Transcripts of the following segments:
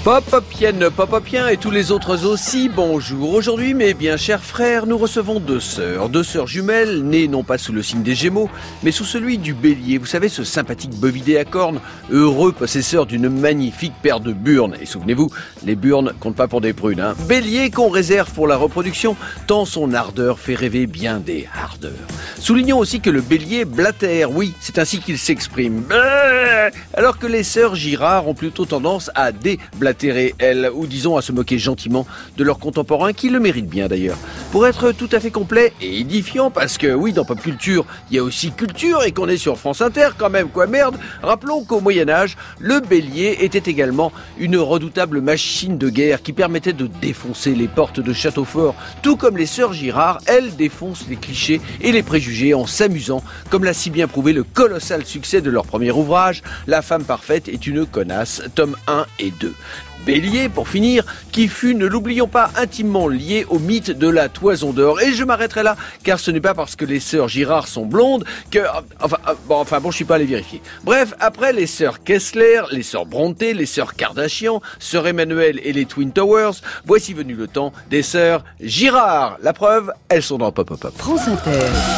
Popopienne et tous les autres aussi, bonjour. Aujourd'hui, mes bien chers frères, nous recevons deux sœurs jumelles, nées non pas sous le signe des Gémeaux, mais sous celui du Bélier. Vous savez, ce sympathique bovidé à cornes, heureux possesseur d'une magnifique paire de burnes. Et souvenez-vous, les burnes comptent pas pour des prunes, hein. Bélier qu'on réserve pour la reproduction, tant son ardeur fait rêver bien des hardeurs. Soulignons aussi que le Bélier blatère, oui, c'est ainsi qu'il s'exprime. Alors que les sœurs Girard ont plutôt tendance à déblatérer, elles, ou disons à se moquer gentiment de leurs contemporains, qui le méritent bien d'ailleurs. Pour être tout à fait complet et édifiant, parce que oui, dans Pop Culture, il y a aussi culture et qu'on est sur France Inter quand même, quoi merde. Rappelons qu'au Moyen-Âge, le Bélier était également une redoutable machine de guerre qui permettait de défoncer les portes de châteaux forts, tout comme les sœurs Girard, elles défoncent les clichés et les préjugés en s'amusant, comme l'a si bien prouvé le colossal succès de leur premier ouvrage, La femme parfaite est une connasse, tome 1 et 2. Bélier, pour finir, qui fut, ne l'oublions pas, intimement lié au mythe de la toison d'or. Et je m'arrêterai là, car ce n'est pas parce que les sœurs Girard sont blondes que... Enfin, je suis pas allé vérifier. Bref, après les sœurs Kessler, les sœurs Brontë, les sœurs Kardashian, sœur Emmanuel et les Twin Towers, voici venu le temps des sœurs Girard. La preuve, elles sont dans Pop Pop Pop. France Inter.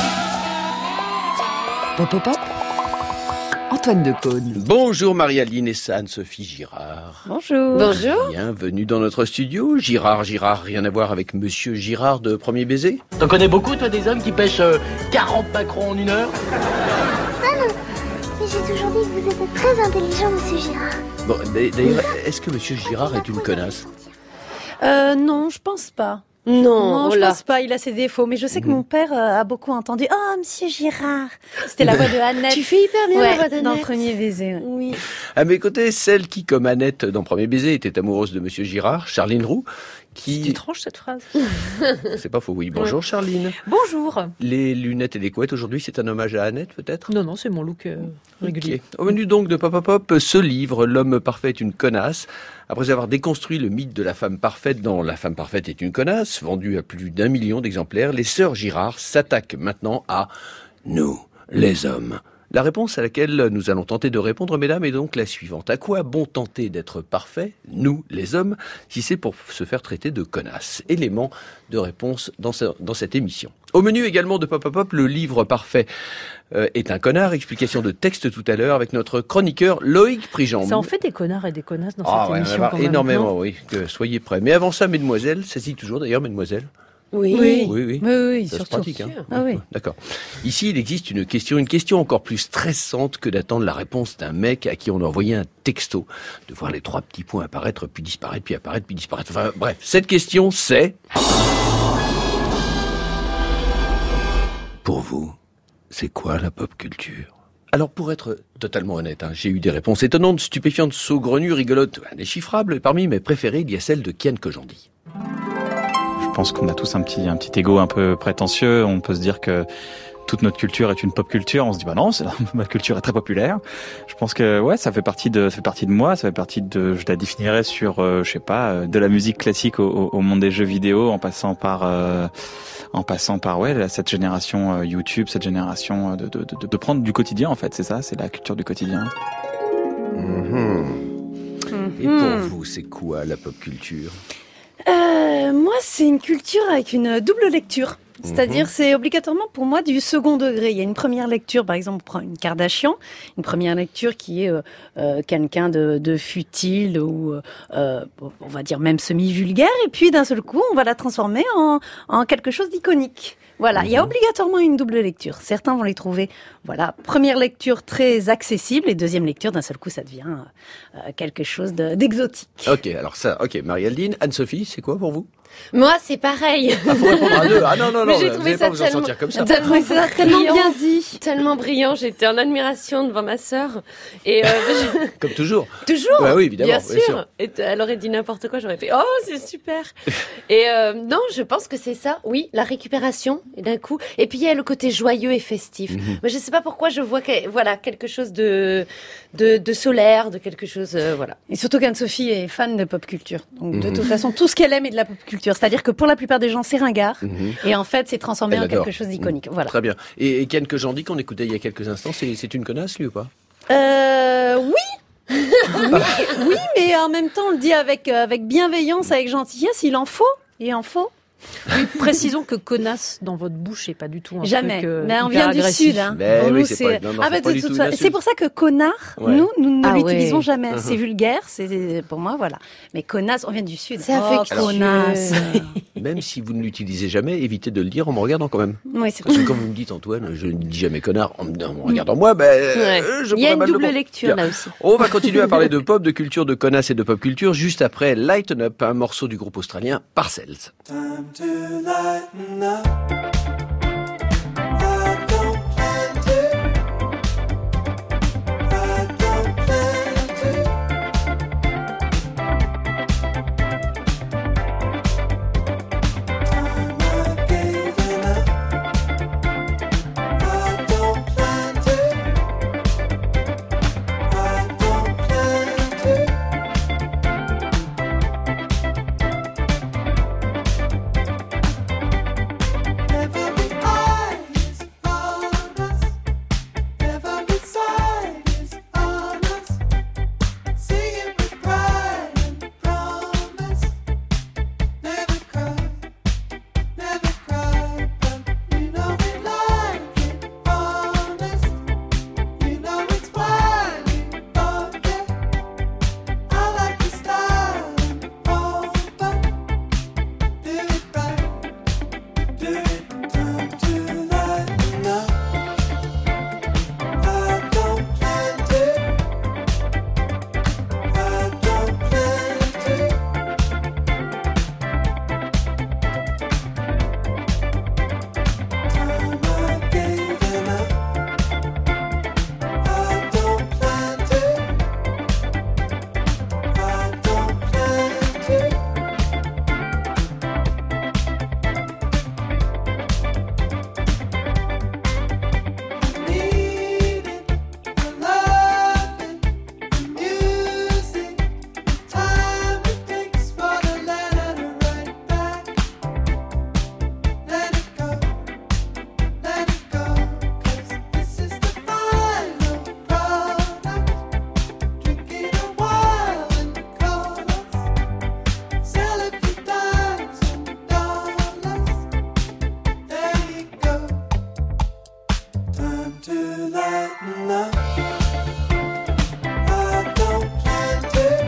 Pop Pop Pop. Antoine Decaune. Bonjour Marie-Aline et Anne-Sophie Girard. Bonjour. Bonjour. Bienvenue dans notre studio. Girard, rien à voir avec Monsieur Girard de Premier Baiser? T'en connais beaucoup, toi, des hommes qui pêchent 40 macarons en une heure? Ça non. Mais j'ai toujours dit que vous étiez très intelligent, Monsieur Girard. Bon, d'ailleurs, est-ce que Monsieur Girard est une connasse? Non, je pense pas. Non, je pense pas, il a ses défauts. Mais je sais que mon père a beaucoup entendu « Oh, Monsieur Girard !» C'était la voix de Annette. Tu fais hyper bien la voix d'Annette. Dans Premier Baiser. Oui. À mes côtés, celle qui, comme Annette dans Premier Baiser, était amoureuse de Monsieur Girard, Charline Roux, qui... C'est étrange cette phrase. C'est pas faux, oui. Bonjour Charline. Bonjour. Les lunettes et les couettes aujourd'hui, c'est un hommage à Annette peut-être? Non, c'est mon look régulier. Okay. Au menu donc de Pop Pop Pop, ce livre, L'homme parfait est une connasse. Après avoir déconstruit le mythe de la femme parfaite dans La femme parfaite est une connasse, vendu à plus d'1 million d'exemplaires, les sœurs Girard s'attaquent maintenant à nous, les hommes. La réponse à laquelle nous allons tenter de répondre, mesdames, est donc la suivante. À quoi bon tenter d'être parfait, nous, les hommes, si c'est pour se faire traiter de connasse? Élément de réponse dans cette émission. Au menu également de Pop Pop Pop, le livre parfait est un connard. Explication de texte tout à l'heure avec notre chroniqueur Loïc Prigent. Ça en fait des connards et des connasses dans cette émission quand même. Énormément, oui. Soyez prêts. Mais avant ça, mesdemoiselles, ça se dit toujours d'ailleurs, mesdemoiselles? Oui, ça surtout. se pratique, hein. Ah oui. D'accord. Ici, il existe une question encore plus stressante que d'attendre la réponse d'un mec à qui on a envoyé un texto. De voir les 3 petits points apparaître, puis disparaître, puis apparaître, puis disparaître. Enfin, bref. Cette question, c'est... Pour vous, c'est quoi la pop culture? Alors, pour être totalement honnête, j'ai eu des réponses étonnantes, stupéfiantes, saugrenues, rigolotes, indéchiffrables. Parmi mes préférées, il y a celle de Kian Kojandi. Je pense qu'on a tous un petit ego un peu prétentieux. On peut se dire que toute notre culture est une pop culture. On se dit bah non, ma culture est très populaire. Je pense que ouais, ça fait partie de moi. Ça fait partie de, je la définirais sur, de la musique classique au monde des jeux vidéo, en passant par cette génération YouTube, cette génération de prendre du quotidien en fait. C'est ça, c'est la culture du quotidien. Et pour vous, c'est quoi la pop culture? Moi, c'est une culture avec une double lecture. C'est-à-dire, c'est obligatoirement pour moi du second degré. Il y a une première lecture, par exemple, on prend une Kardashian, une première lecture qui est quelqu'un de futile ou, on va dire même semi-vulgaire, et puis d'un seul coup, on va la transformer en quelque chose d'iconique. Voilà, il y a obligatoirement une double lecture. Certains vont les trouver, première lecture très accessible, et deuxième lecture, d'un seul coup, ça devient quelque chose d'exotique. Ok, Marie-Aline, Anne-Sophie, c'est quoi pour vous? Moi, c'est pareil. Ah, faut répondre à deux. Ah non, mais j'ai vous trouvé n'allez ça pas vous en sortir comme ça. Tellement bien dit. Tellement brillant. J'étais en admiration devant ma sœur. Et comme toujours. Toujours. Bah oui, évidemment. Bien sûr. Et elle aurait dit n'importe quoi. J'aurais fait oh, c'est super. Et non, je pense que c'est ça. Oui, la récupération et d'un coup. Et puis il y a le côté joyeux et festif. Mais je sais pas pourquoi je vois quelque chose de solaire, de quelque chose voilà. Et surtout qu'Anne-Sophie est fan de pop culture. Donc de toute façon, tout ce qu'elle aime est de la pop culture. C'est-à-dire que pour la plupart des gens, c'est ringard. Et en fait, c'est transformé en quelque chose d'iconique. Voilà. Très bien. Et Kian Kojandi, qu'on écoutait il y a quelques instants, c'est une connasse, lui, ou pas? Oui. Oui, mais en même temps, on le dit avec bienveillance, avec gentillesse, il en faut. Oui, précisons que connasse dans votre bouche est pas du tout un Jamais. truc Mais on hyper vient du agressif. sud. Hein. Mais Pour oui, nous, c'est pas- non, non, c'est bah, pas de du toute tout une façon, insulte. c'est pour ça que connard, Ouais. nous ne Ah l'utilisons ouais. jamais. C'est vulgaire, c'est pour moi, voilà. Mais connasse, on vient du sud. C'est affectueux. Connasse. Même si vous ne l'utilisez jamais, évitez de le dire en me regardant quand même. Oui, c'est Parce que quand vous me dites, Antoine, je ne dis jamais connard, en me regardant moi, je Il y a pourrais une mal le double prendre. lecture là aussi. On va continuer à parler de pop, de culture, de connasse et de pop culture juste après Lighten Up, un morceau du groupe australien Parcells. Time to lighten up. I don't plan to. I don't plan to. Time I gave enough. I don't plan to. I don't plan to. Every eye is on us. Every side is on us. Sing it with pride and promise. Never cry, but you know we like it honest. You know it's why we both get. I like the style and all, but do it right. Do it, time to lighten up. I don't plan to. I don't plan to. Time I gave enough. I don't plan to. I don't plan to. Need it, I love it, the music, the time it takes for the letter to write back. Let it go, 'cause this is the final product. Drink it a while and call us, sell it for dimes and dollars. There you go. Time to lighten up. I don't plan to.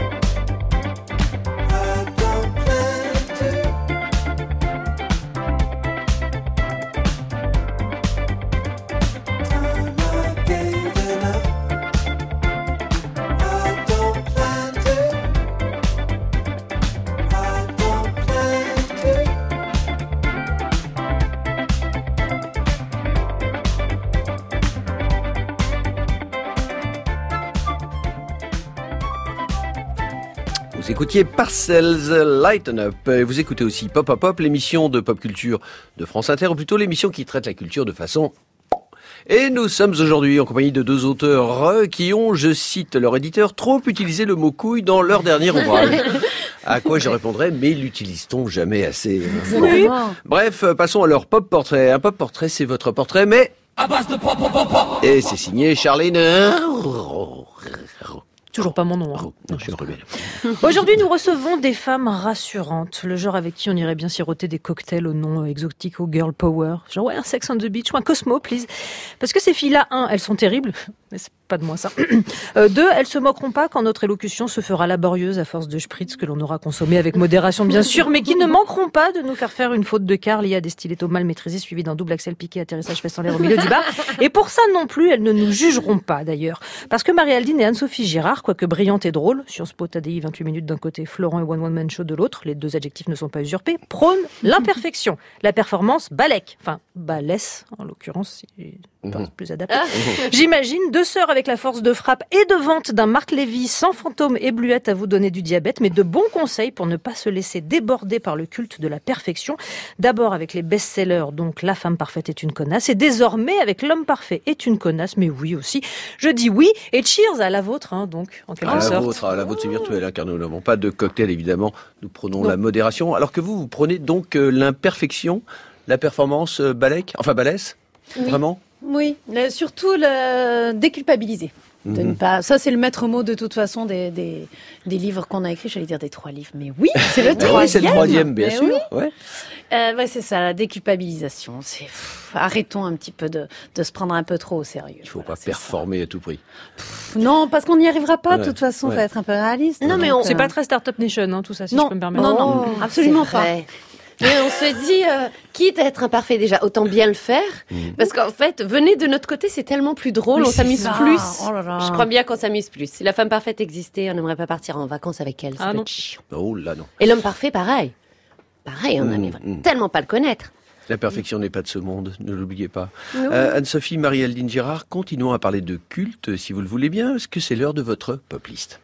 I don't plan to. Time I gave enough. I don't plan to. I don't plan to. Vous écoutiez Parcells, Lighten Up. Vous écoutez aussi Pop Pop Pop, l'émission de pop culture de France Inter, ou plutôt l'émission qui traite la culture de façon... Et nous sommes aujourd'hui en compagnie de deux auteurs qui ont, je cite leur éditeur, trop utilisé le mot couille dans leur dernier ouvrage. À quoi je répondrais, mais l'utilise-t-on jamais assez Oui. Bref, passons à leur pop portrait. Un pop portrait, c'est votre portrait, mais... Et c'est signé Charline... Toujours pas mon nom. Hein. Non, je suis une rebelle. Aujourd'hui, nous recevons des femmes rassurantes, le genre avec qui on irait bien siroter des cocktails au nom exotique, au girl power. Genre, ouais, un Sex on the Beach ou un Cosmo, please. Parce que ces filles-là, elles sont terribles. Mais c'est pas de moi, ça. Deux, elles se moqueront pas quand notre élocution se fera laborieuse à force de spritz que l'on aura consommé avec modération, bien sûr, mais qui ne manqueront pas de nous faire faire une faute de quart liée à des stilettos mal maîtrisés suivis d'un double axel piqué, atterrissage fesses en l'air au milieu du bar. Et pour ça non plus, elles ne nous jugeront pas, d'ailleurs. Parce que Marie-Aldine et Anne-Sophie Girard, quoique brillantes et drôles, Sciences Po TDI 28 minutes d'un côté, Florent et One One Man Show de l'autre, les deux adjectifs ne sont pas usurpés, prônent l'imperfection, la performance balèque, enfin balèsse en l'occurrence, si plus adapté. J'imagine deux sœurs avec la force de frappe et de vente d'un Marc Lévy sans fantôme et bluette à vous donner du diabète, mais de bons conseils pour ne pas se laisser déborder par le culte de la perfection. D'abord avec les best-sellers, donc La femme parfaite est une connasse, et désormais avec L'homme parfait est une connasse, mais oui aussi. Je dis oui, et cheers à la vôtre, hein, donc, en quelque sorte. À la vôtre, c'est virtuel, hein, car nous n'avons pas de cocktail, évidemment. Nous prenons la modération. Alors que vous prenez donc l'imperfection, la performance balèque, enfin balèsse, Oui. vraiment? Oui, surtout le déculpabiliser. De ne pas. Ça, c'est le maître mot de toute façon des livres qu'on a écrits. J'allais dire des 3 livres, mais oui, c'est le troisième. Oui, c'est le troisième, bien Mais sûr. oui. Ouais. Ouais, c'est ça, la déculpabilisation. Arrêtons un petit peu de se prendre un peu trop au sérieux. Il faut Voilà, pas c'est performer à tout prix. ça. Non, parce qu'on n'y arrivera pas. De toute façon, Ouais. faut être un peu réaliste. Non, mais Donc, c'est pas très Startup Nation, hein, tout ça, si non, je peux me permettre. non, absolument C'est pas. vrai. Mais on se dit, quitte à être imparfait déjà, autant bien le faire. Parce qu'en fait, venez de notre côté, c'est tellement plus drôle, Oui, on c'est s'amuse ça. plus. Oh là là. Je crois bien qu'on s'amuse plus. Si la femme parfaite existait, on n'aimerait pas partir en vacances avec elle. ça Ah peut non. être chiant. Oh là non. Et l'homme parfait, pareil. Pareil, on n'aimerait tellement pas le connaître. La perfection n'est pas de ce monde, ne l'oubliez pas. Anne-Sophie, Marie-Aldine Girard, continuons à parler de culte, si vous le voulez bien, parce que c'est l'heure de votre pop list.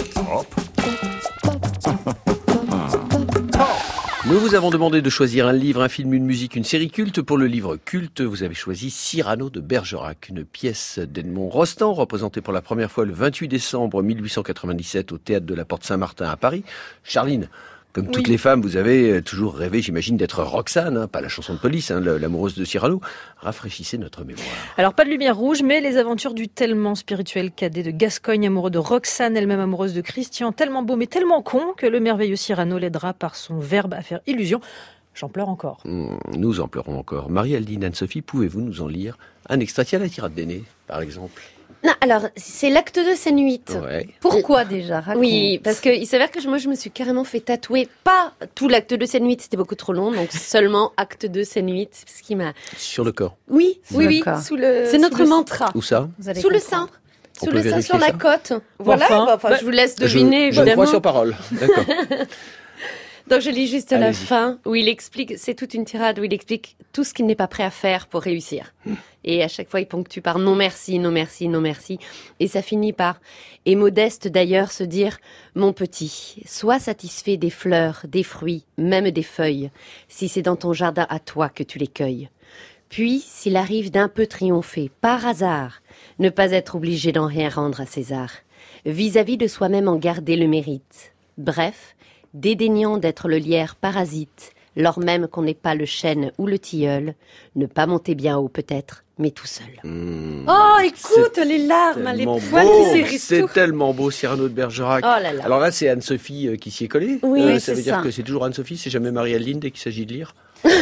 Nous vous avons demandé de choisir un livre, un film, une musique, une série culte. Pour le livre culte, vous avez choisi Cyrano de Bergerac, une pièce d'Edmond Rostand, représentée pour la première fois le 28 décembre 1897 au Théâtre de la Porte Saint-Martin à Paris. Charline, comme toutes les femmes, vous avez toujours rêvé, j'imagine, d'être Roxane, hein, pas la chanson de police, hein, l'amoureuse de Cyrano. Rafraîchissez notre mémoire. Alors, pas de lumière rouge, mais les aventures du tellement spirituel cadet de Gascogne, amoureux de Roxane, elle-même amoureuse de Christian, tellement beau mais tellement con que le merveilleux Cyrano l'aidera par son verbe à faire illusion. J'en pleure encore. Nous en pleurons encore. Marie-Aldine, Anne-Sophie, pouvez-vous nous en lire un extrait? Tiens, la tirade d'aîné, par exemple. Non, alors, c'est l'acte 2, scène 8. Ouais. Pourquoi déjà? Raconte. Oui, parce que il s'avère que moi, je me suis carrément fait tatouer, pas tout l'acte 2, scène 8, c'était beaucoup trop long, donc seulement acte 2, scène 8, c'est ce qui m'a... Sur le corps. Oui, oui, D'accord. sous le... C'est notre sous le- mantra. Où ça? Vous allez Sous le comprendre. sein. On Sous peut le sein, vérifier sur la ça côte. Voilà, Enfin, je vous laisse deviner, je évidemment. crois sur parole. D'accord. Donc je lis juste la Allez-y. fin où il explique, c'est toute une tirade où il explique tout ce qu'il n'est pas prêt à faire pour réussir. Et à chaque fois il ponctue par non merci, non merci, non merci. Et ça finit par, et modeste d'ailleurs, se dire, mon petit, sois satisfait des fleurs, des fruits, même des feuilles, si c'est dans ton jardin à toi que tu les cueilles. Puis, s'il arrive d'un peu triompher, par hasard, ne pas être obligé d'en rien rendre à César, vis-à-vis de soi-même en garder le mérite. Bref, dédaignant d'être le lierre parasite, lors même qu'on n'est pas le chêne ou le tilleul, ne pas monter bien haut peut-être, mais tout seul. Oh, écoute, les larmes, les Tellement poils beau, qui s'érissent c'est tout. tellement beau, Cyrano de Bergerac. Oh là là. Alors là, c'est Anne-Sophie qui s'y est collée. Oui, ça c'est veut dire ça. que c'est toujours Anne-Sophie, c'est jamais Marie-Aldine dès qu'il s'agit de lire.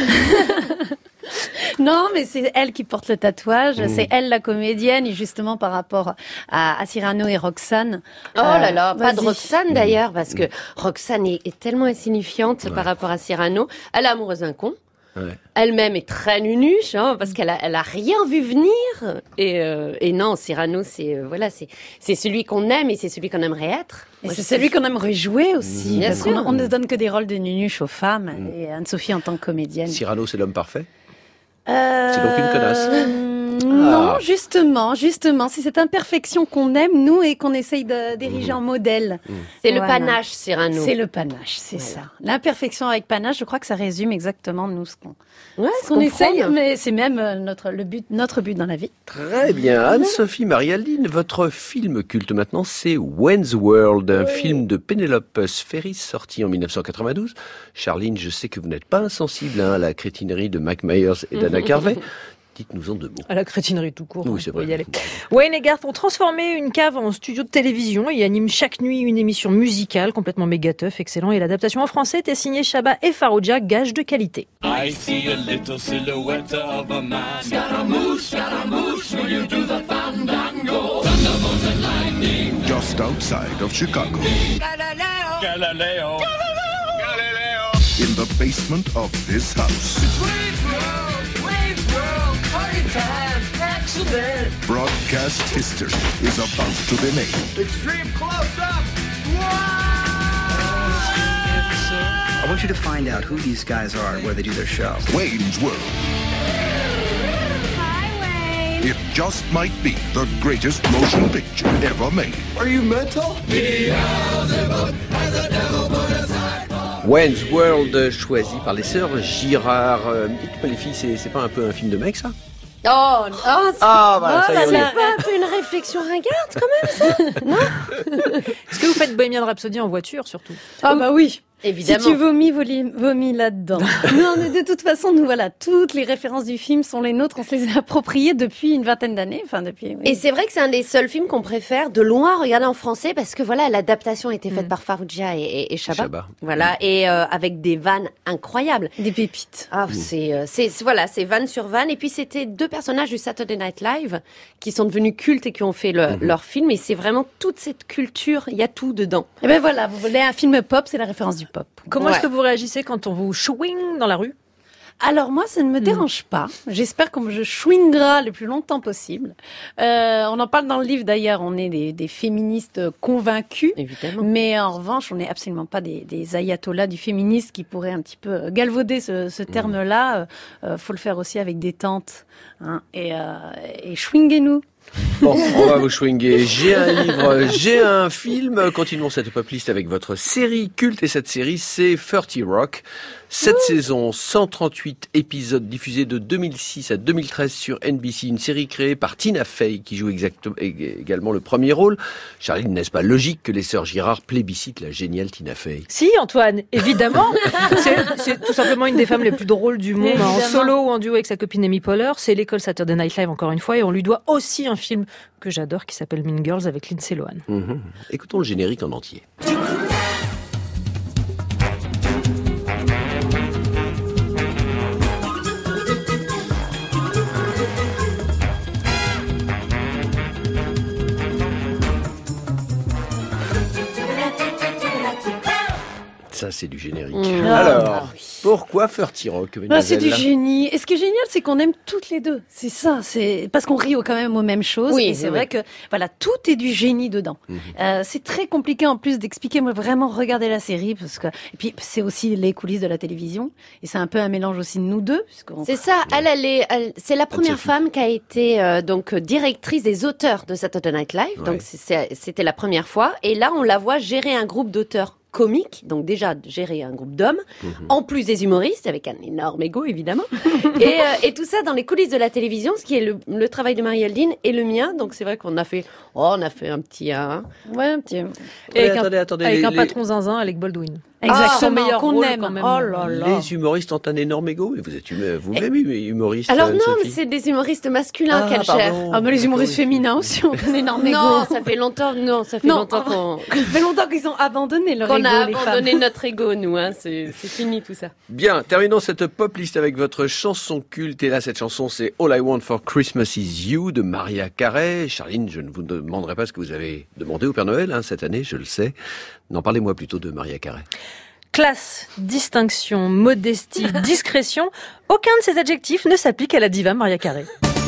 Non, mais c'est elle qui porte le tatouage, c'est elle la comédienne, et justement par rapport à Cyrano et Roxane. Oh là là, pas de vas-y. Roxane d'ailleurs, parce que Roxane est tellement insignifiante par rapport à Cyrano. Elle est amoureuse d'un con. Ouais. Elle-même est très nunuche, hein, parce qu'elle a rien vu venir. Et non, Cyrano, c'est celui qu'on aime et c'est celui qu'on aimerait être. Et Moi, c'est je- celui qu'on aimerait jouer aussi. Bien Parce sûr. qu'on ne donne que des rôles de nunuche aux femmes, et Anne-Sophie en tant que comédienne. Cyrano, c'est l'homme parfait. C'est donc une connasse. Non, Ah. justement, c'est cette imperfection qu'on aime, nous, et qu'on essaye d'ériger en modèle. C'est le Voilà. panache, Cyrano. C'est le panache, c'est ça. L'imperfection avec panache, je crois que ça résume exactement nous ce qu'on Ouais, ce qu'on essaye, mais c'est même notre but dans la vie. Très bien. Anne-Sophie, Marie-Aldine, votre film culte maintenant, c'est Wayne's World, un film de Penelope Spheris sorti en 1992. Charline, je sais que vous n'êtes pas insensible à la crétinerie de Mike Myers et d'Anna Carvey. Dites-nous en 2 mots. À la crétinerie tout court. Oui, c'est faut y vrai. aller. Wayne et Garth ont transformé une cave en studio de télévision et animent chaque nuit une émission musicale complètement méga tough, excellent. Et l'adaptation en français était signée Shabba et Farouja, gage de qualité. I see a little silhouette of a man. Scaramouche, will you do the fandango? Thunderbolts and lightning. Just outside of Chicago, Galileo. in the basement of this house, Wayne's World, party time, excellent. broadcast history is about to be made. Extreme close up. I want you to find out who these guys are and where they do their show. Wayne's World. It just might be the greatest motion picture ever made. Are you mental? Wayne's World, choisi par les sœurs Girard. Dites-moi les filles, c'est pas un peu un film de mec ça? Oh, Ah, voilà, ça y est, on y est. c'est pas un peu une réflexion ringarde quand même, ça? Est-ce que vous faites Bohemian Rhapsody en voiture surtout? Ah bah oui. Évidemment. Si tu vomis là-dedans. Non, mais de toute façon, nous voilà, toutes les références du film sont les nôtres. On se les a appropriées depuis une vingtaine d'années. Enfin, depuis. Oui. Et c'est vrai que c'est un des seuls films qu'on préfère de loin regarder en français parce que voilà, l'adaptation a été faite par Farrugia et Chabat. Chabat. Voilà, et avec des vannes incroyables. Des pépites. Ah, c'est vanne sur vanne. Et puis c'était deux personnages du Saturday Night Live qui sont devenus cultes et qui ont fait leur film. Et c'est vraiment toute cette culture, il y a tout dedans. Et ben voilà, vous voulez un film pop, c'est la référence du pop. Comment est-ce que vous réagissez quand on vous chouing dans la rue? Alors moi, ça ne me dérange pas. J'espère qu'on me chewingera le plus longtemps possible. On en parle dans le livre d'ailleurs. On est des féministes convaincus. Évidemment. Mais en revanche, on n'est absolument pas des ayatollahs du féminisme qui pourraient un petit peu galvauder ce terme-là. Faut le faire aussi avec des tantes. Hein, et chewinguez-nous. Bon, on va vous chewinguer. J'ai un livre, j'ai un film. Continuons cette pop list avec votre série culte. Et cette série, c'est 30 Rock. 7 saisons, 138 épisodes diffusés de 2006 à 2013 sur NBC. Une série créée par Tina Fey qui joue également le premier rôle. Charline, n'est-ce pas logique que les sœurs Girard plébiscitent la géniale Tina Fey? Si, Antoine, évidemment. c'est tout simplement une des femmes les plus drôles du monde, Évidemment. en solo ou en duo avec sa copine Amy Poehler. C'est l'école Saturday Night Live encore une fois, et on lui doit aussi un film que j'adore qui s'appelle Mean Girls avec Lindsay Lohan. Écoutons le générique en entier. Ça, c'est du générique. Alors, pourquoi 30 Rock, C'est mesdemoiselles? du génie. Et ce qui est génial, c'est qu'on aime toutes les deux. C'est ça. C'est parce qu'on rit quand même aux mêmes choses. Oui, et c'est oui, vrai que voilà, tout est du génie dedans. C'est très compliqué en plus d'expliquer. Moi, vraiment regarder la série parce que et puis c'est aussi les coulisses de la télévision. Et c'est un peu un mélange aussi de nous deux. C'est ça. C'est la première femme qui a été donc directrice des auteurs de Saturday Night Live. Ouais. Donc c'était la première fois. Et là, on la voit gérer un groupe d'auteurs comiques, donc déjà gérer un groupe d'hommes, en plus des humoristes, avec un énorme ego évidemment, et tout ça dans les coulisses de la télévision, ce qui est le travail de Marie Aldine et le mien, donc c'est vrai qu'on a fait un petit... Ouais, un petit. Et Attendez, avec un les- patron zinzin, Alec Baldwin. Exactement. son meilleur qu'on rôle, aime. quand même. Oh là là. Les humoristes ont un énorme ego, mais vous êtes vous-même humoriste. Alors non, Anne-Sophie. mais c'est des humoristes masculins qu'elle pardon. gère. Ah, mais les humoristes féminins aussi ont un énorme ego. Non, ça fait longtemps qu'on Ça fait longtemps qu'ils ont abandonné leur qu'on ego, a les abandonné femmes. notre ego, nous. Hein. C'est fini tout ça. Bien, terminons cette pop list avec votre chanson culte. Et là, cette chanson, c'est All I Want for Christmas Is You de Mariah Carey. Charline, je ne vous demanderai pas ce que vous avez demandé au Père Noël cette année, je le sais. Non, parlez-moi plutôt de Mariah Carey. Classe, distinction, modestie, discrétion, aucun de ces adjectifs ne s'applique à la diva Mariah Carey.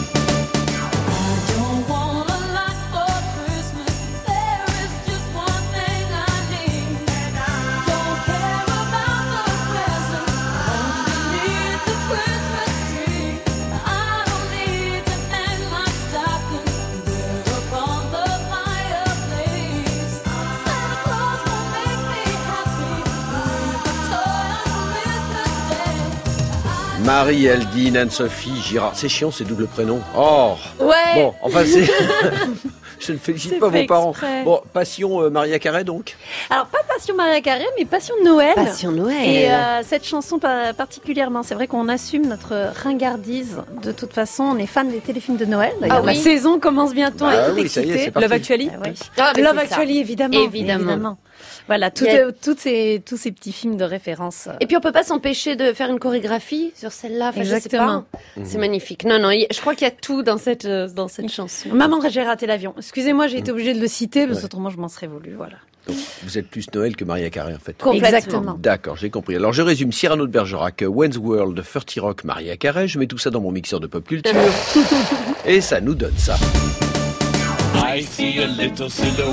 Marie-Aldine, Anne-Sophie, Girard. C'est chiant, ces doubles prénoms. Oh Ouais. Bon, enfin, c'est... Je ne félicite C'est pas fait vos parents. exprès. Bon, passion Mariah Carey, donc. Alors, pas Passion Mariah Carey, mais Passion Noël. Passion Noël. Et cette chanson particulièrement, c'est vrai qu'on assume notre ringardise. De toute façon, on est fan des téléfilms de Noël. D'ailleurs, Ah oui. la saison commence bientôt Bah à être oui, ça y est, excitée. c'est parti. Love Actually. Ah ouais. Ah, mais Love c'est ça. Actually, évidemment. Évidemment. Voilà, Il y a- tous ces petits films de référence. Et puis on peut pas s'empêcher de faire une chorégraphie sur celle-là. Enfin, Exactement. Je sais pas. C'est magnifique. Non, je crois qu'il y a tout dans cette chanson. Maman, j'ai raté l'avion. Excusez-moi, j'ai été obligée de le citer, parce qu'autrement, je m'en serais voulu. Voilà. Donc, vous êtes plus Noël que Mariah Carey, en fait. Complètement. Exactement. D'accord, j'ai compris. Alors, je résume. Cyrano de Bergerac, Wayne's World, 30 Rock, Mariah Carey. Je mets tout ça dans mon mixeur de pop culture. Et ça nous donne ça. I see a little silhouette.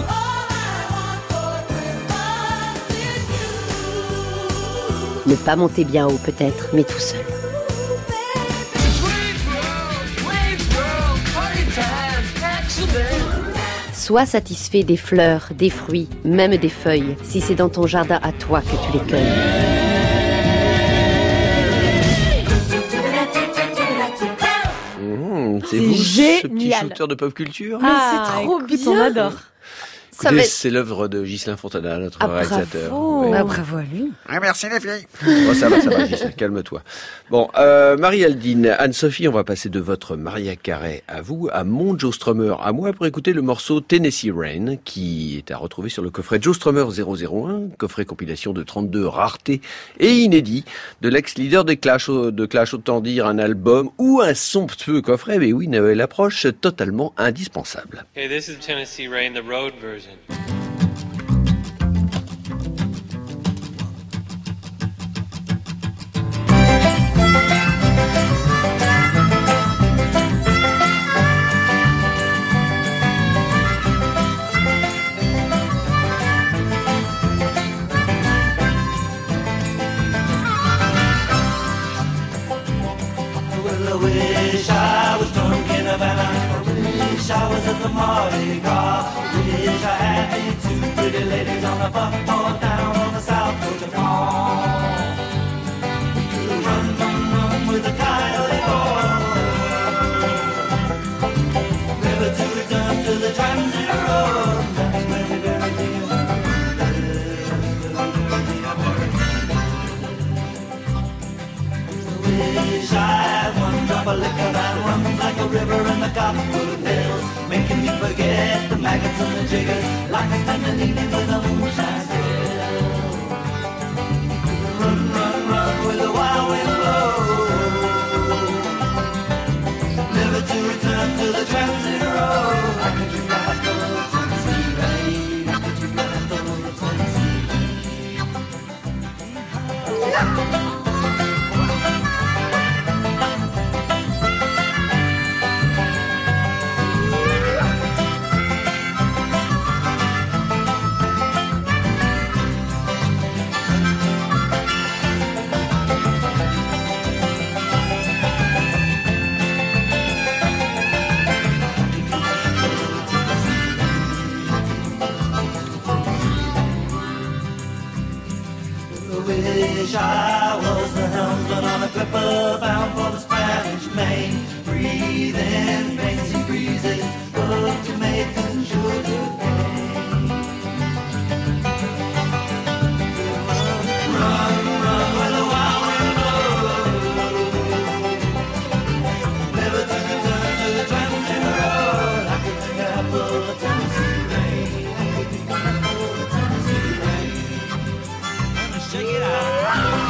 Ne pas monter bien haut peut-être, mais tout seul. Sois satisfait des fleurs, des fruits, même des feuilles, si c'est dans ton jardin à toi que tu les cueilles. C'est C'est vous, ce petit génial. shooter de pop culture Ah, c'est trop bien. On adore. Ça va être... C'est l'œuvre de Ghislain Fontana, notre Ah, réalisateur. bravo. Oui. Bah, bravo à lui. Ah, merci les filles. Bon, ça va, Ghislain, calme-toi. Bon, Marie-Aldine, Anne-Sophie, on va passer de votre Maria Carey à vous, à mon Joe Strummer, à moi, pour écouter le morceau Tennessee Rain, qui est à retrouver sur le coffret Joe Strummer 001, coffret compilation de 32 raretés et inédits de l'ex-leader de Clash, autant dire un album ou un somptueux coffret, mais oui, Noël approche, totalement indispensable. Okay, this is Tennessee Rain, the road version. Well, I wish I was drunk in Havana. I wish I was at the Mardi Gras. I wish I had me two pretty ladies on the buckboard down on the South Georgia farm. Run, run, run with the coyote ball. Never to return to the transit road. That's where we bury the wish I had one drop of liquor that runs like a river in the Cottonwood Hills, making me forget the maggots and the jiggers, like a standing evening with a moonshine still. Run, run, run with the wild wind blow, never to return to the transit road. I could drink a handle of Tennessee rain, I could drink a handle of Tennessee rain. Wish I was the helmsman on a clipper bound for the Spanish Main, breathing fancy breezes of Jamaican sugar cane. Run, run where the wild wind blows, never to return to the transit road. I could drink a handful of Tennessee rain, I could drink a handful of Tennessee rain. Shake it out.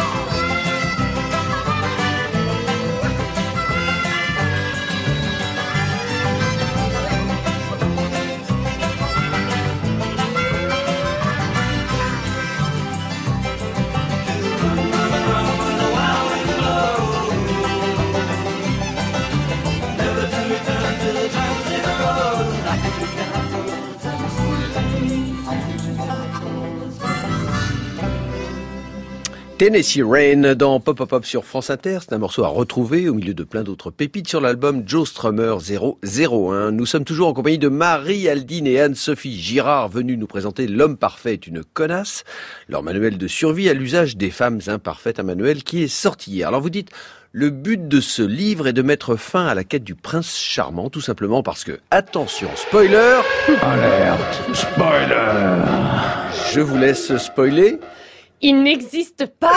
Tennessee Rain dans Pop Pop Pop sur France Inter, c'est un morceau à retrouver au milieu de plein d'autres pépites sur l'album Joe Strummer 001. Nous sommes toujours en compagnie de Marie-Aldine et Anne-Sophie Girard, venues nous présenter L'homme parfait est une connasse, leur manuel de survie à l'usage des femmes imparfaites, un manuel qui est sorti hier. Alors vous dites, le but de ce livre est de mettre fin à la quête du prince charmant, tout simplement parce que, attention, spoiler, alerte, spoiler, je vous laisse spoiler. Il n'existe pas.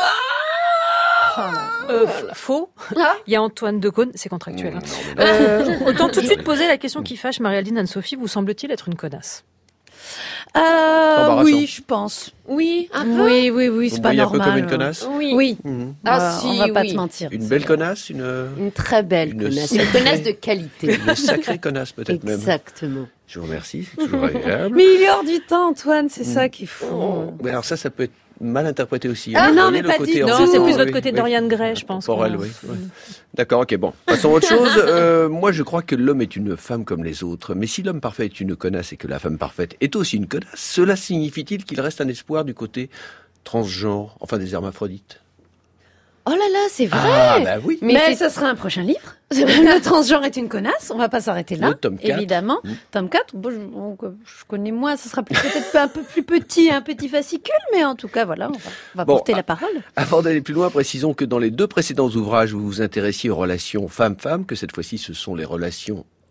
Faux. Il y a Antoine Decaune, c'est contractuel. Autant tout de suite poser la question qui fâche Marie-Aldine, Anne-Sophie, vous semble-t-il être une connasse? Oui, je pense. Oui, un peu. Oui, c'est pas normal. Un peu comme une connasse. Oui. Ah si, on va pas oui. te mentir. Une belle connasse, Une très belle connasse. Une connasse de qualité. Une sacrée connasse peut-être même. Exactement. Je vous remercie, c'est toujours agréable. Mais il est hors du temps, Antoine, c'est ça qu'il faut. Mais alors ça peut être mal interprété aussi. Ah Vous non, voyez mais le pas côté dit. en- Non, c'est plus Oui, votre côté oui. Dorian Gray, je pense. Pour elle, oui. Ouais. D'accord, ok, bon. Passons à autre chose. Moi, je crois que l'homme est une femme comme les autres. Mais si l'homme parfait est une connasse et que la femme parfaite est aussi une connasse, cela signifie-t-il qu'il reste un espoir du côté transgenre, enfin des hermaphrodites? Oh là là, c'est vrai. Ah, bah oui. Mais ce sera un prochain livre. Le transgenre est une connasse. On va pas s'arrêter là. Le tome 4. Évidemment. Tome 4. Bon, je connais moins. Ça sera peut-être un peu plus petit, un petit fascicule. Mais en tout cas, voilà, on va Bon, porter la parole. Avant d'aller plus loin, précisons que dans les deux précédents ouvrages, vous vous intéressiez aux relations femmes-femmes, que cette fois-ci, ce sont les relations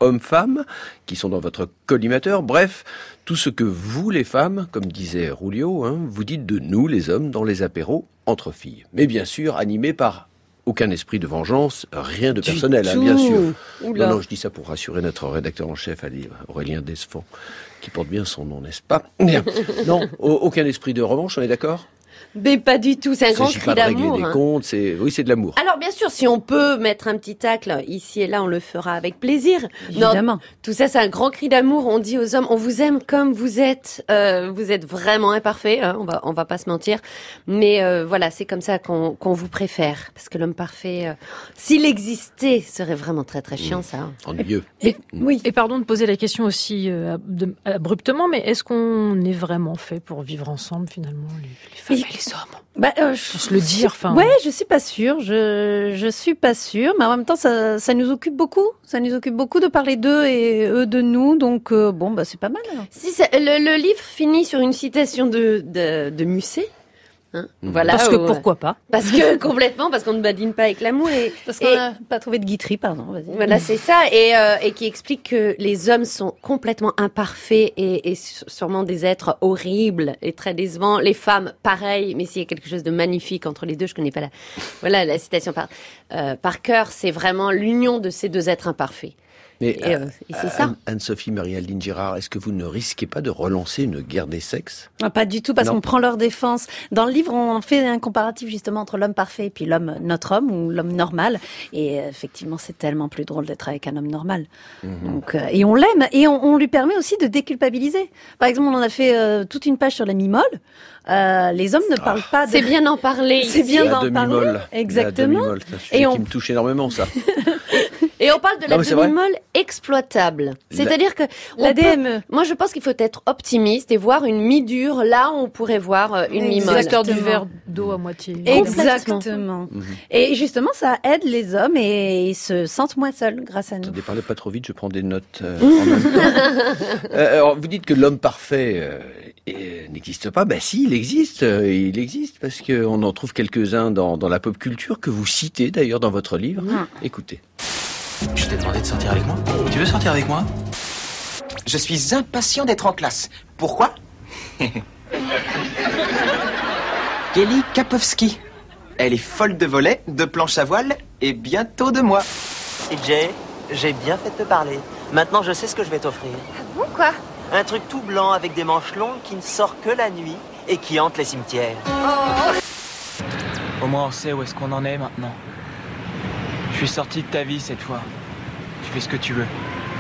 hommes-femmes qui sont dans votre collimateur. Bref, tout ce que vous, les femmes, comme disait Rulio, vous dites de nous, les hommes, dans les apéros entre filles. Mais bien sûr, animé par aucun esprit de vengeance, rien de personnel, bien sûr. Oula. Non, je dis ça pour rassurer notre rédacteur en chef, Aurélien Desfond, qui porte bien son nom, n'est-ce pas? Bien. Non, aucun esprit de revanche, on est d'accord? Mais pas du tout, c'est un grand Il ne s'agit cri pas de régler d'amour. des comptes, c'est de l'amour. Alors bien sûr, si on peut mettre un petit tacle ici et là, on le fera avec plaisir. Évidemment. Non, tout ça, c'est un grand cri d'amour. On dit aux hommes, on vous aime comme vous êtes. Vous êtes vraiment imparfaits, on va pas se mentir. Mais voilà, c'est comme ça qu'on vous préfère. Parce que l'homme parfait, s'il existait, serait vraiment très très chiant, ça. Ennuyeux. Et pardon de poser la question aussi abruptement, mais est-ce qu'on est vraiment fait pour vivre ensemble finalement, les femmes et les hommes? Je se le dire, enfin. Ouais, je suis pas sûre. Je suis pas sûre, mais en même temps, ça nous occupe beaucoup. Ça nous occupe beaucoup de parler d'eux et eux de nous. Donc c'est pas mal. Alors. Si le livre finit sur une citation de Musset. Voilà, parce que pourquoi pas? Parce que complètement, parce qu'on ne badine pas avec l'amour parce qu'on n'a pas trouvé de Guitry, pardon. Vas-y. Voilà, c'est ça, et qui explique que les hommes sont complètement imparfaits et sûrement des êtres horribles et très décevants. Les femmes, pareil, mais s'il y a quelque chose de magnifique entre les deux, je connais pas la citation par cœur, c'est vraiment l'union de ces deux êtres imparfaits. Mais et c'est ça. Anne-Sophie Marie-Aldine Girard, est-ce que vous ne risquez pas de relancer une guerre des sexes? Pas du tout, parce qu'on prend leur défense. Dans le livre, on fait un comparatif justement entre l'homme parfait et puis notre homme ou l'homme normal. Et effectivement, c'est tellement plus drôle d'être avec un homme normal. Donc, et on l'aime, et on lui permet aussi de déculpabiliser. Par exemple, on en a fait toute une page sur la mimole. Les hommes ne parlent pas de... C'est bien d'en parler. C'est bien d'en parler. Demi-molle. Exactement. La demi-molle, c'est un sujet qui me touche énormément, ça. Et on parle de la demi-molle exploitable. C'est-à-dire que la DME. Moi, je pense qu'il faut être optimiste et voir une mi-dure là où on pourrait voir une mi-molle. L'acteur du verre d'eau à moitié. Exactement. Et justement, ça aide les hommes et ils se sentent moins seuls grâce à nous. Attendez, parlez pas trop vite, je prends des notes en même temps. Alors, vous dites que l'homme parfait n'existe pas. Ben si, il existe parce qu'on en trouve quelques-uns dans la pop culture que vous citez d'ailleurs dans votre livre. Écoutez. Je t'ai demandé de sortir avec moi. Tu veux sortir avec moi? Je suis impatient d'être en classe. Pourquoi? Kelly Kapowski. Elle est folle de volet, de planche à voile et bientôt de moi. CJ, j'ai bien fait de te parler. Maintenant, je sais ce que je vais t'offrir. Ah bon, quoi? Un truc tout blanc avec des manches longues qui ne sort que la nuit et qui hante les cimetières. Au moins, on sait où est-ce qu'on en est maintenant. Je suis sorti de ta vie cette fois. Tu fais ce que tu veux.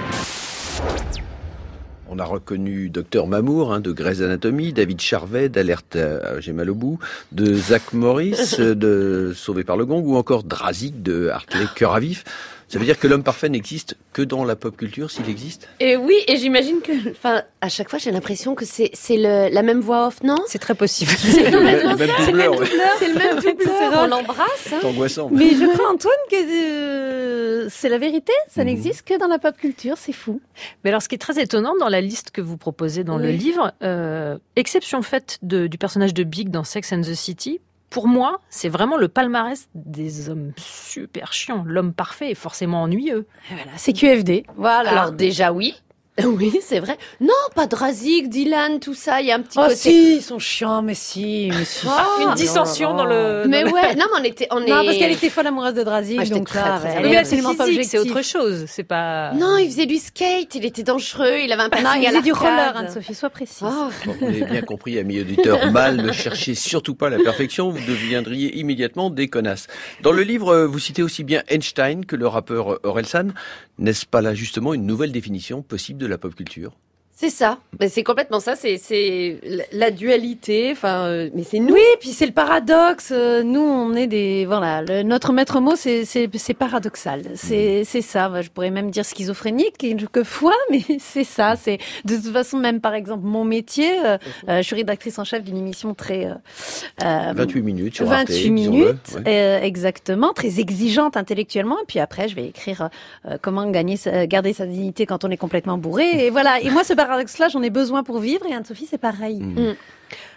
On a reconnu Dr Mamour de Grey's Anatomy, David Charvet d'Alerte j'ai mal au bout, de Zach Morris de Sauvé par le Gong ou encore Drazik de Hartley Cœur à vif. Ça veut dire que l'homme parfait n'existe que dans la pop culture, s'il existe? Et oui, et j'imagine que, à chaque fois, j'ai l'impression que c'est la même voix off, non? C'est très possible. C'est le même doubleur. C'est le même doubleur. On l'embrasse. C'est angoissant. Mais je crois, Antoine, que c'est la vérité. Ça n'existe que dans la pop culture. C'est fou. Mais alors, ce qui est très étonnant dans la liste que vous proposez dans le livre, exception faite du personnage de Big dans Sex and the City, pour moi, c'est vraiment le palmarès des hommes super chiants. L'homme parfait est forcément ennuyeux. Voilà, c'est QFD. Voilà. Alors déjà, oui. Oui, c'est vrai. Non, pas Drazik, Dylan, tout ça. Il y a un petit côté... côté... si, ils sont chiants, mais si. Une dissension dans le... Mais ouais, non, mais on est... Non, parce qu'elle était folle amoureuse de Drazik, donc là... Mais absolument pas objectif. C'est autre chose, c'est pas... Non, il faisait du skate, il était dangereux, il avait un passing à l'arcade. Il faisait du roller, Anne-Sophie, sois précise. Bon, vous avez bien compris, amis auditeurs, mal, ne cherchez surtout pas la perfection, vous deviendriez immédiatement des connasses. Dans le livre, vous citez aussi bien Einstein que le rappeur Orelsan. N'est-ce pas là justement une nouvelle définition possible de la pop culture? C'est ça. Ben, c'est complètement ça. C'est la dualité. Enfin, mais c'est nous. Oui, puis c'est le paradoxe. Nous, on est des voilà. Notre maître mot, c'est paradoxal. C'est ça. Je pourrais même dire schizophrénique quelquefois, mais c'est ça. C'est de toute façon même par exemple mon métier. Je suis rédactrice en chef d'une émission très 28 minutes sur 28 Arte, minutes, exactement, très exigeante intellectuellement. Et puis après, je vais écrire comment garder sa dignité quand on est complètement bourré. Et voilà. Et moi, ce paradoxe-là, j'en ai besoin pour vivre. Et Anne-Sophie, c'est pareil.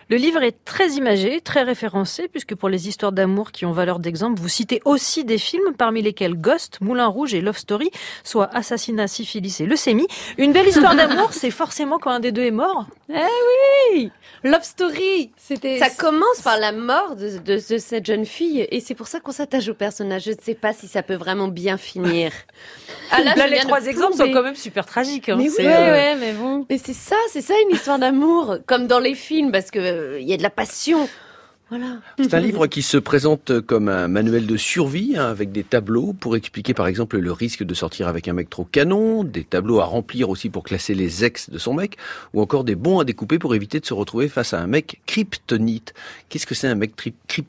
Le livre est très imagé, très référencé, puisque pour les histoires d'amour qui ont valeur d'exemple, vous citez aussi des films, parmi lesquels Ghost, Moulin Rouge et Love Story, soit assassinat, syphilis et leucémie. Une belle histoire d'amour, c'est forcément quand un des deux est mort. Eh oui, Love Story, c'était... Ça commence par la mort de cette jeune fille et c'est pour ça qu'on s'attache au personnage. Je ne sais pas si ça peut vraiment bien finir. Ah là, les 3 exemples sont quand même super tragiques. Hein. Mais oui, ouais, mais bon. Mais c'est ça une histoire d'amour, comme dans les films, parce que il y a de la passion. Voilà. C'est un livre qui se présente comme un manuel de survie, avec des tableaux pour expliquer par exemple le risque de sortir avec un mec trop canon, des tableaux à remplir aussi pour classer les ex de son mec, ou encore des bons à découper pour éviter de se retrouver face à un mec kryptonite. Qu'est-ce que c'est un mec kryptonite ?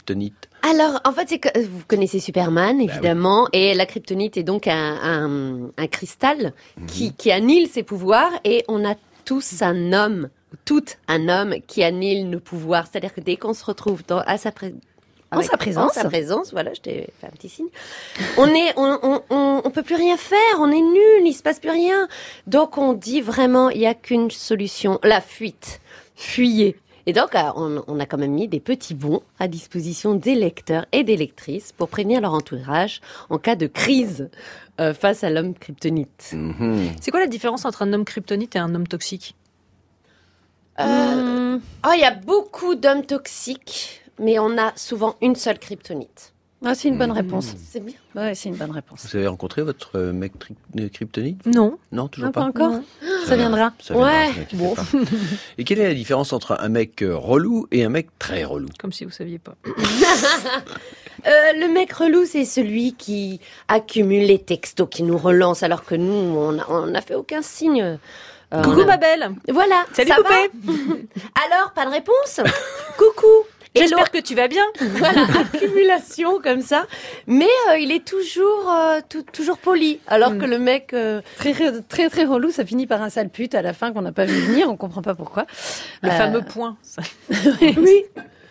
Alors, en fait, c'est que vous connaissez Superman, évidemment, et la kryptonite est donc un cristal qui annule ses pouvoirs, et on a tous un homme qui annule nos pouvoirs. C'est-à-dire que dès qu'on se retrouve en sa présence, voilà, je t'ai fait un petit signe. On peut plus rien faire, on est nul, il se passe plus rien. Donc on dit vraiment, il y a qu'une solution, la fuite. Fuyez. Et donc, on a quand même mis des petits bons à disposition des lecteurs et des lectrices pour prévenir leur entourage en cas de crise face à l'homme kryptonite. C'est quoi la différence entre un homme kryptonite et un homme toxique ? Il y a beaucoup d'hommes toxiques, mais on a souvent une seule kryptonite. Ah, c'est une bonne réponse. C'est bien. Ouais, c'est une bonne réponse. Vous avez rencontré votre mec kryptonite ? Non. Non, toujours pas pas. encore. Non. Ça viendra. Ouais. Bon. Et quelle est la différence entre un mec relou et un mec très relou ? Comme si vous saviez pas. Le mec relou, c'est celui qui accumule les textos, qui nous relance, alors que nous, on n'a fait aucun signe. Coucou ma belle. Voilà. Salut ça poupée. Va Alors, pas de réponse. Coucou. J'espère que tu vas bien. Voilà, accumulation comme ça. Mais il est toujours poli. Alors que le mec très très relou, ça finit par un sale pute à la fin qu'on n'a pas vu venir, on comprend pas pourquoi. Le fameux point. Oui.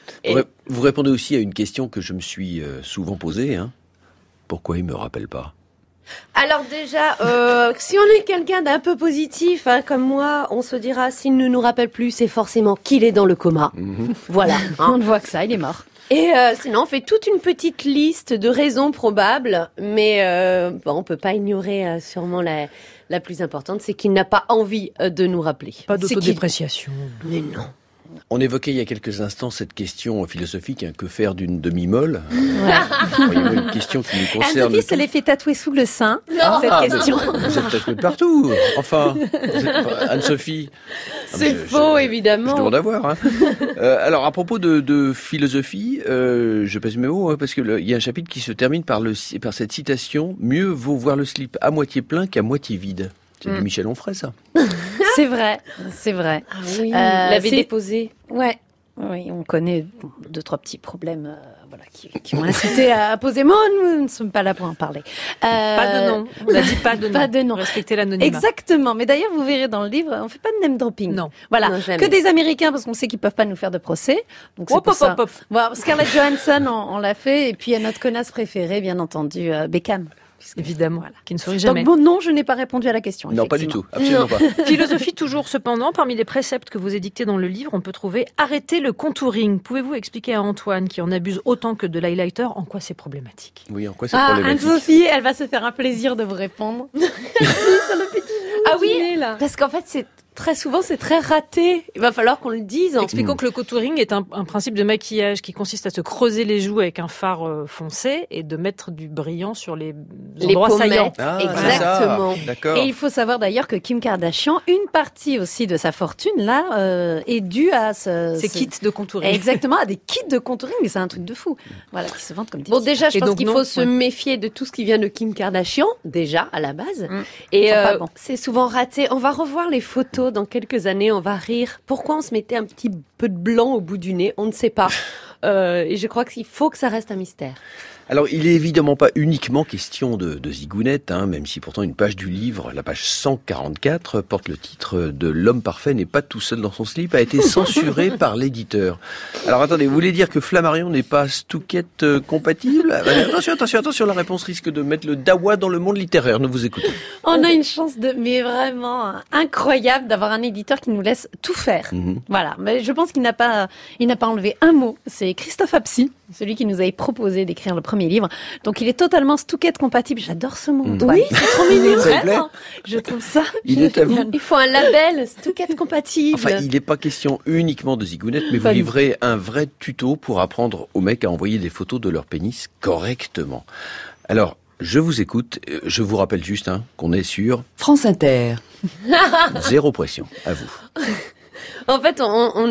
Vous répondez aussi à une question que je me suis souvent posée. Pourquoi il me rappelle pas ? Alors déjà, si on est quelqu'un d'un peu positif, comme moi, on se dira, s'il ne nous rappelle plus, c'est forcément qu'il est dans le coma. Voilà. On ne voit que ça, il est mort. Et sinon, on fait toute une petite liste de raisons probables, mais on peut pas ignorer sûrement la plus importante, c'est qu'il n'a pas envie de nous rappeler. Pas d'autodépréciation. Mais non. On évoquait il y a quelques instants cette question philosophique, que faire d'une demi-molle ? Voyez-vous, une question qui nous concerne. Anne-Sophie se l'est fait tatouer sous le sein, cette question. Vous êtes tatouée partout. Enfin, Anne-Sophie. C'est faux, évidemment. Je demande à voir. Alors, à propos de philosophie, je pèse mes mots, parce qu'il y a un chapitre qui se termine par cette citation « Mieux vaut voir le slip à moitié plein qu'à moitié vide ». C'est du Michel Onfray, ça. C'est vrai, c'est vrai. Ah oui, l'avait déposé. Ouais. Oui, on connaît 2-3 petits problèmes qui m'ont incité à poser. Moi, nous ne sommes pas là pour en parler. Pas de nom. On a dit pas de nom. Pas de nom. Respectez l'anonymat. Exactement. Mais d'ailleurs, vous verrez dans le livre, on fait pas de name dropping. Non. Voilà. Non, jamais. Que des Américains, parce qu'on sait qu'ils peuvent pas nous faire de procès. Donc c'est pour ça. Voilà, Scarlett Johansson, on l'a fait. Et puis, il y a notre connasse préférée, bien entendu, Beckham. Évidemment, qui ne sourit jamais. Donc bon, non, je n'ai pas répondu à la question. Non, pas du tout, absolument pas. Philosophie toujours, cependant, parmi les préceptes que vous édictez dans le livre, on peut trouver « Arrêtez le contouring ». Pouvez-vous expliquer à Antoine, qui en abuse autant que de l'highlighter, en quoi c'est problématique ? Oui, en quoi c'est problématique ? Anne-Sophie, elle va se faire un plaisir de vous répondre. Ça le fait toujours. Ah oui, parce qu'en fait, très souvent, c'est très raté. Il va falloir qu'on le dise. Expliquons que le contouring est un principe de maquillage qui consiste à se creuser les joues avec un fard foncé et de mettre du brillant sur les endroits saillants. Ah, exactement. D'accord. Et il faut savoir d'ailleurs que Kim Kardashian, une partie aussi de sa fortune là, est due à ces kits de contouring. Exactement, à des kits de contouring, mais c'est un truc de fou. Voilà, qui se vendent comme des Bon, déjà, je pense donc, qu'il faut se méfier de tout ce qui vient de Kim Kardashian, déjà, à la base. Et c'est souvent raté. On va revoir les photos dans quelques années, on va rire. Pourquoi on se mettait un petit peu de blanc au bout du nez ? On ne sait pas. Et je crois qu'il faut que ça reste un mystère. Alors, il est évidemment pas uniquement question de zigounette, même si pourtant une page du livre, la page 144, porte le titre de L'homme parfait n'est pas tout seul dans son slip, a été censuré par l'éditeur. Alors attendez, vous voulez dire que Flammarion n'est pas Stouquette compatible? Attention, la réponse risque de mettre le dawa dans le monde littéraire. Nous vous écoutons. On a une chance mais vraiment incroyable d'avoir un éditeur qui nous laisse tout faire. Voilà, mais je pense qu'il n'a pas enlevé un mot. C'est Christophe Apsy, celui qui nous avait proposé d'écrire le premier livre. Donc il est totalement Stouquette compatible. J'adore ce mot. Oui, c'est trop mignon. Vraiment. Je trouve ça. Il est à vous. Il faut un label Stouquette compatible. Enfin, il n'est pas question uniquement de zigounette, mais vous livrez un vrai tuto pour apprendre aux mecs à envoyer des photos de leur pénis correctement. Alors, je vous écoute. Je vous rappelle juste qu'on est sur France Inter. Zéro pression. À vous. En fait, on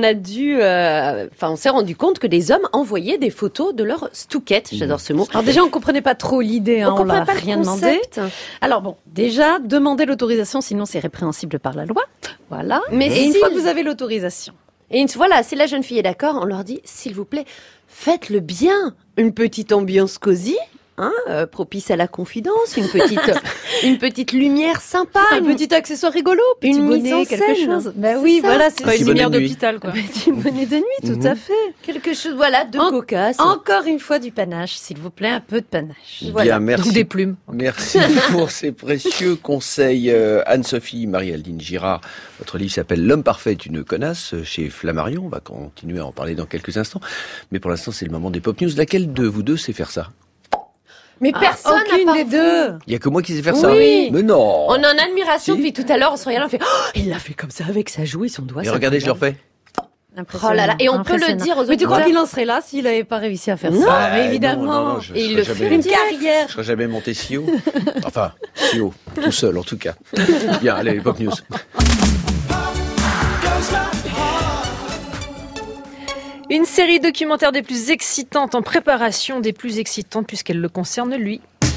s'est rendu compte que les hommes envoyaient des photos de leur Stouquette. J'adore ce mot. Alors déjà, on comprenait pas trop l'idée. On l'a comprenait pas rien le demandé. concept. Alors bon, déjà, demandez l'autorisation, sinon c'est répréhensible par la loi. Voilà. Mais et une fois que vous avez l'autorisation. Et voilà, si la jeune fille est d'accord, on leur dit, s'il vous plaît, faites-le bien. Une petite ambiance cosy. Propice à la confidence, une petite lumière sympa, un petit accessoire rigolo, petit une bonnet, mise en quelque scène. chose. Ben oui, voilà, c'est une lumière d'hôpital, quoi. Petit bonnet de nuit, tout à fait. Quelque chose, voilà, de cocasse. Encore une fois du panache, s'il vous plaît, un peu de panache. Bien, merci. Donc des plumes. Merci pour ces précieux conseils, Anne-Sophie Marie-Aldine Girard. Votre livre s'appelle L'homme parfait est une connasse chez Flammarion. On va continuer à en parler dans quelques instants. Mais pour l'instant, c'est le moment des Pop News. Laquelle de vous deux sait faire ça? Mais personne aucune des deux. Il y a que moi qui sais faire ça. Oui. Mais non. On est en admiration depuis tout à l'heure. On se regarde, on fait il l'a fait comme ça avec sa joue et son doigt. Et regardez, je le refais. Oh là là. Et on peut le dire aux autres. Mais tu crois qu'il en serait là s'il n'avait pas réussi à faire Non. ça? Mais évidemment. Non, je Et il le serais fait jamais- une carrière. Je serais jamais monté si haut. Enfin, si haut. Tout seul, en tout cas. Bien, allez, les Pop News. Une série documentaire des plus excitantes en préparation, des plus excitantes puisqu'elle le concerne lui.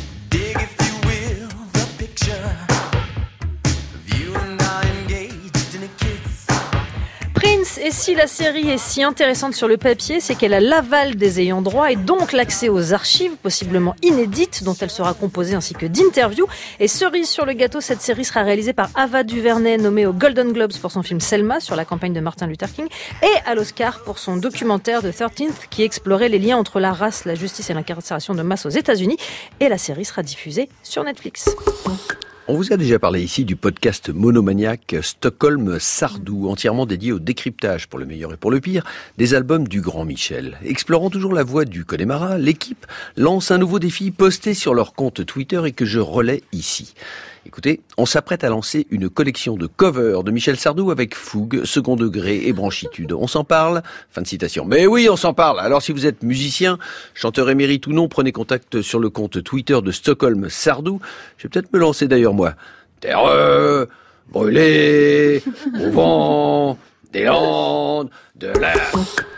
Prince, et si la série est si intéressante sur le papier, c'est qu'elle a l'aval des ayants droit et donc l'accès aux archives, possiblement inédites, dont elle sera composée ainsi que d'interviews. Et cerise sur le gâteau, cette série sera réalisée par Ava DuVernay, nommée aux Golden Globes pour son film Selma sur la campagne de Martin Luther King, et à l'Oscar pour son documentaire The 13th qui explorait les liens entre la race, la justice et l'incarcération de masse aux États-Unis. Et la série sera diffusée sur Netflix. On vous a déjà parlé ici du podcast monomaniaque Stockholm Sardou, entièrement dédié au décryptage, pour le meilleur et pour le pire, des albums du Grand Michel. Explorant toujours la voix du Connemara, l'équipe lance un nouveau défi posté sur leur compte Twitter et que je relais ici. Écoutez, on s'apprête à lancer une collection de covers de Michel Sardou avec fougue, second degré et branchitude. On s'en parle? Fin de citation. Mais oui, on s'en parle. Alors si vous êtes musicien, chanteur émérite ou non, prenez contact sur le compte Twitter de Stockholm Sardou. Je vais peut-être me lancer d'ailleurs moi. Terreux, brûlé, au vent, des Landes, de l'air.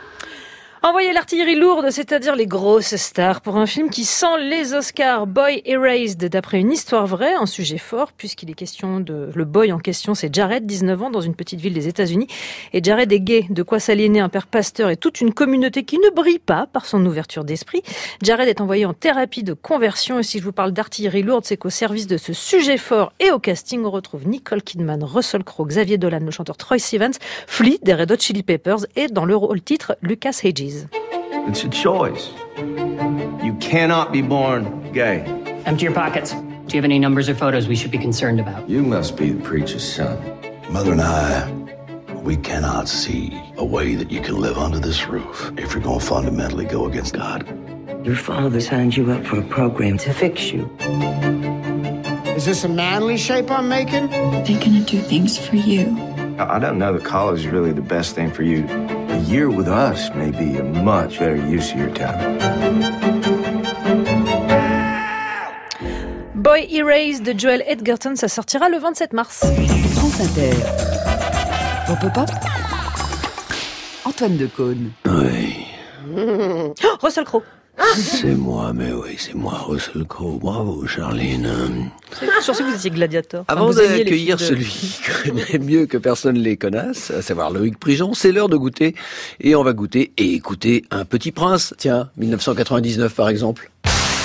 Envoyez l'artillerie lourde, c'est-à-dire les grosses stars, pour un film qui sent les Oscars. Boy Erased, d'après une histoire vraie, un sujet fort, puisqu'il est question de... Le boy en question, c'est Jared, 19 ans, dans une petite ville des États-Unis. Et Jared est gay, de quoi s'aliéner un père pasteur et toute une communauté qui ne brille pas par son ouverture d'esprit. Jared est envoyé en thérapie de conversion, et si je vous parle d'artillerie lourde, c'est qu'au service de ce sujet fort et au casting, on retrouve Nicole Kidman, Russell Crowe, Xavier Dolan, le chanteur Troye Sivan, Flea des Red Hot Chili Peppers, et dans le rôle titre, Lucas Hedges. It's a choice. You cannot be born gay. Empty your pockets. Do you have any numbers or photos we should be concerned about? You must be the preacher's son. Mother and I, we cannot see a way that you can live under this roof if you're going to fundamentally go against God. Your father signed you up for a program to fix you. Is this a manly shape I'm making? They're gonna do things for you. I don't know that college is really the best thing for you. A year with us may be a much better use of your time. Boy Erased de Joel Edgerton, ça sortira le 27 mars. France Inter. Pop-up. Antoine Decaune. Oui. Oh, Russell Crowe. C'est moi, mais oui, c'est moi, Russell Crowe. Bravo, Charline. Surtout que vous étiez gladiateur. Avant vous aimiez les d'accueillir films de- celui qui connaît mieux que personne les connaisse, à savoir Loïc Prigent, c'est l'heure de goûter. Et on va goûter et écouter Un Petit Prince. Tiens, 1999 par exemple.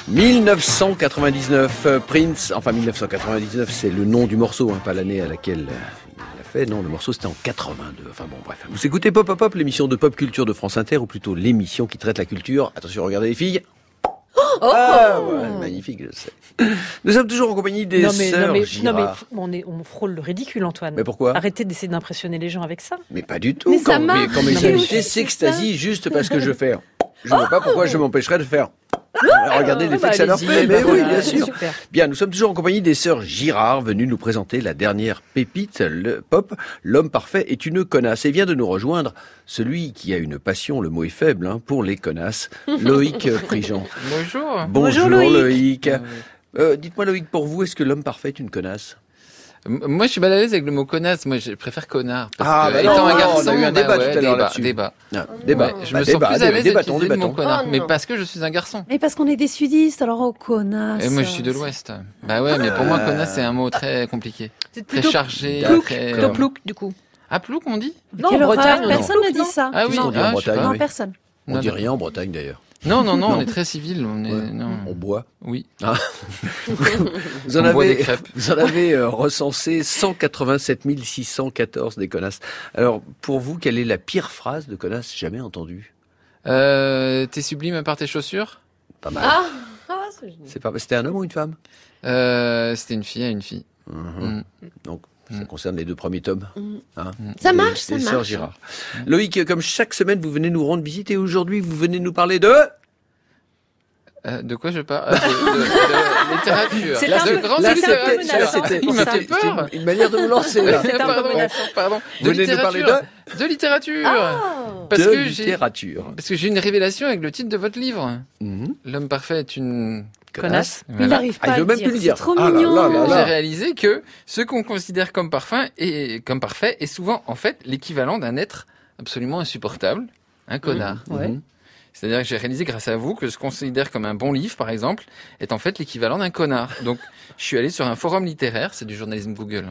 1999, Prince, enfin 1999 c'est le nom du morceau, pas l'année à laquelle il l'a fait, non le morceau c'était en 82, enfin bon bref. Vous écoutez Pop Pop Pop, l'émission de pop culture de France Inter, ou plutôt l'émission qui traite la culture, attention regardez les filles. Magnifique, je sais. Nous sommes toujours en compagnie des sœurs Girard. On frôle le ridicule, Antoine. Mais pourquoi ? Arrêtez d'essayer d'impressionner les gens avec ça. Mais pas du tout. Mais ça marche. Quand mes invités s'extasient juste parce que je fais. Je ne vois pas pourquoi je m'empêcherais de faire. Regardez l'effet que ça leur fait. Mais oui, bien sûr. Super. Bien, nous sommes toujours en compagnie des sœurs Girard, venues nous présenter la dernière pépite, le pop. L'homme parfait est une connasse. Et vient de nous rejoindre celui qui a une passion, le mot est faible, pour les connasses, Loïc Prigent. Bonjour. Bonjour Loïc. Dites-moi Loïc, pour vous, est-ce que l'homme parfait est une connasse ? Moi, je suis mal à l'aise avec le mot connasse. Moi, je préfère connard. Parce que, étant étant un un garçon, on a eu un débat tout à l'heure là-dessus. Débat. Débat. Je me sens plus à l'aise d'utiliser le mot connard. Mais parce que je suis un garçon. Mais parce qu'on est des sudistes, alors connasse. Et moi, je suis de l'Ouest. Bah ouais, mais pour moi, connasse, c'est un mot très compliqué. C'est très chargé. Plutôt plouc, du coup. Ah, plouc, on dit? Non, en Bretagne, personne ne dit ça. Ah oui, on dit en Bretagne. Non, personne. On dit rien en Bretagne d'ailleurs. Non, on est très civil. On boit. Oui. Vous en avez recensé 187 614 des connasses. Alors, pour vous, quelle est la pire phrase de connasse jamais entendue ? T'es sublime par tes chaussures? Pas mal. C'était un homme ou une femme ? C'était une fille à une fille. Donc, ça concerne les 2 premiers tomes. Ça marche, ça les marche. sœurs Girard. Loïc, comme chaque semaine, vous venez nous rendre visite et aujourd'hui, vous venez nous parler de... De quoi je parle? De littérature. C'est un peu menaçant. Il m'a fait peur. Une manière de vous lancer, là. Pardon. Vous venez nous parler de littérature. Parce que j'ai une révélation avec le titre de votre livre. L'homme parfait est une... Connasse. Il n'arrive pas à le dire. C'est trop mignon. J'ai réalisé que ce qu'on considère comme parfait est souvent, en fait, l'équivalent d'un être absolument insupportable. Un connard. C'est-à-dire que j'ai réalisé grâce à vous que ce qu'on considère comme un bon livre, par exemple, est en fait l'équivalent d'un connard. Donc, je suis allé sur un forum littéraire, c'est du journalisme Google,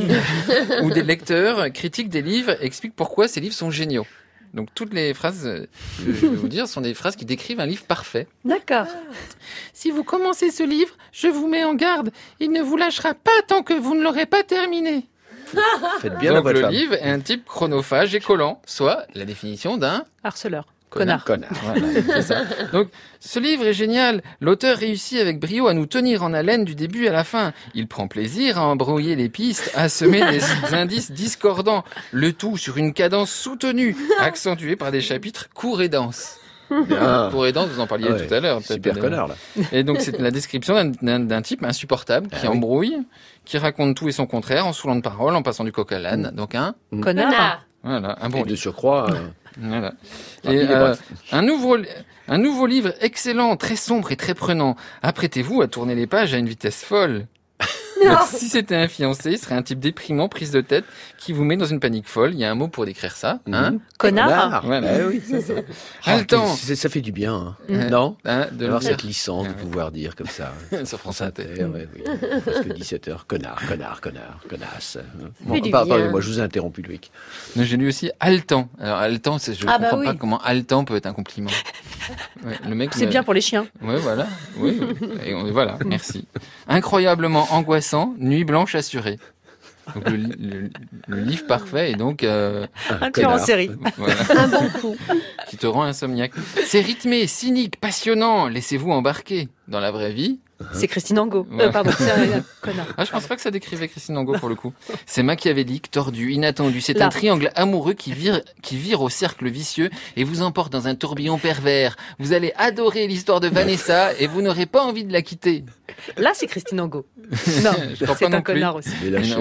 où des lecteurs critiquent des livres et expliquent pourquoi ces livres sont géniaux. Donc, toutes les phrases, je vais vous dire, sont des phrases qui décrivent un livre parfait. D'accord. Si vous commencez ce livre, je vous mets en garde. Il ne vous lâchera pas tant que vous ne l'aurez pas terminé. Faites bien donc, la le femme. livre est un type chronophage et collant, soit la définition d'un... harceleur. Connard. Voilà, c'est ça. Donc, ce livre est génial. L'auteur réussit avec brio à nous tenir en haleine du début à la fin. Il prend plaisir à embrouiller les pistes, à semer des indices discordants. Le tout sur une cadence soutenue, accentuée par des chapitres courts et denses. Courts et denses, vous en parliez tout à l'heure. Super connard, là. Et donc, c'est la description d'un type insupportable qui embrouille, qui raconte tout et son contraire en saoulant de paroles, en passant du coq à l'âne. Donc, un connard. Voilà, un bon livre. De surcroît... Voilà. Et un nouveau livre excellent, très sombre et très prenant. Apprêtez-vous à tourner les pages à une vitesse folle. Donc, si c'était un fiancé, il serait un type déprimant, prise de tête, qui vous met dans une panique folle. Il y a un mot pour décrire ça. Connard. Voilà. Oui, ça. Haletant. Ça fait du bien, non d'avoir cette licence de pouvoir dire comme ça. Sur France Inter. Presque 17h. Connasse. Pardonnez-moi, je vous ai interrompu, Loïc. J'ai lu aussi haletant. Alors, haletant, je ne comprends pas comment haletant peut être un compliment. Le mec c'est bien pour les chiens. Ouais, voilà. Oui. Et voilà, merci. Incroyablement angoissant, nuit blanche assurée. Donc le livre parfait est donc un tueur en série. Voilà. Un bon coup. Qui te rend insomniaque. C'est rythmé, cynique, passionnant. Laissez-vous embarquer. Dans la vraie vie. C'est Christine Angot. Pardon, c'est un connard. Je pense pas que ça décrivait Christine Angot pour le coup. C'est machiavélique, tordu, inattendu. C'est un triangle amoureux qui vire au cercle vicieux et vous emporte dans un tourbillon pervers. Vous allez adorer l'histoire de Vanessa et vous n'aurez pas envie de la quitter. Là, c'est Christine Angot. Non, c'est un connard aussi.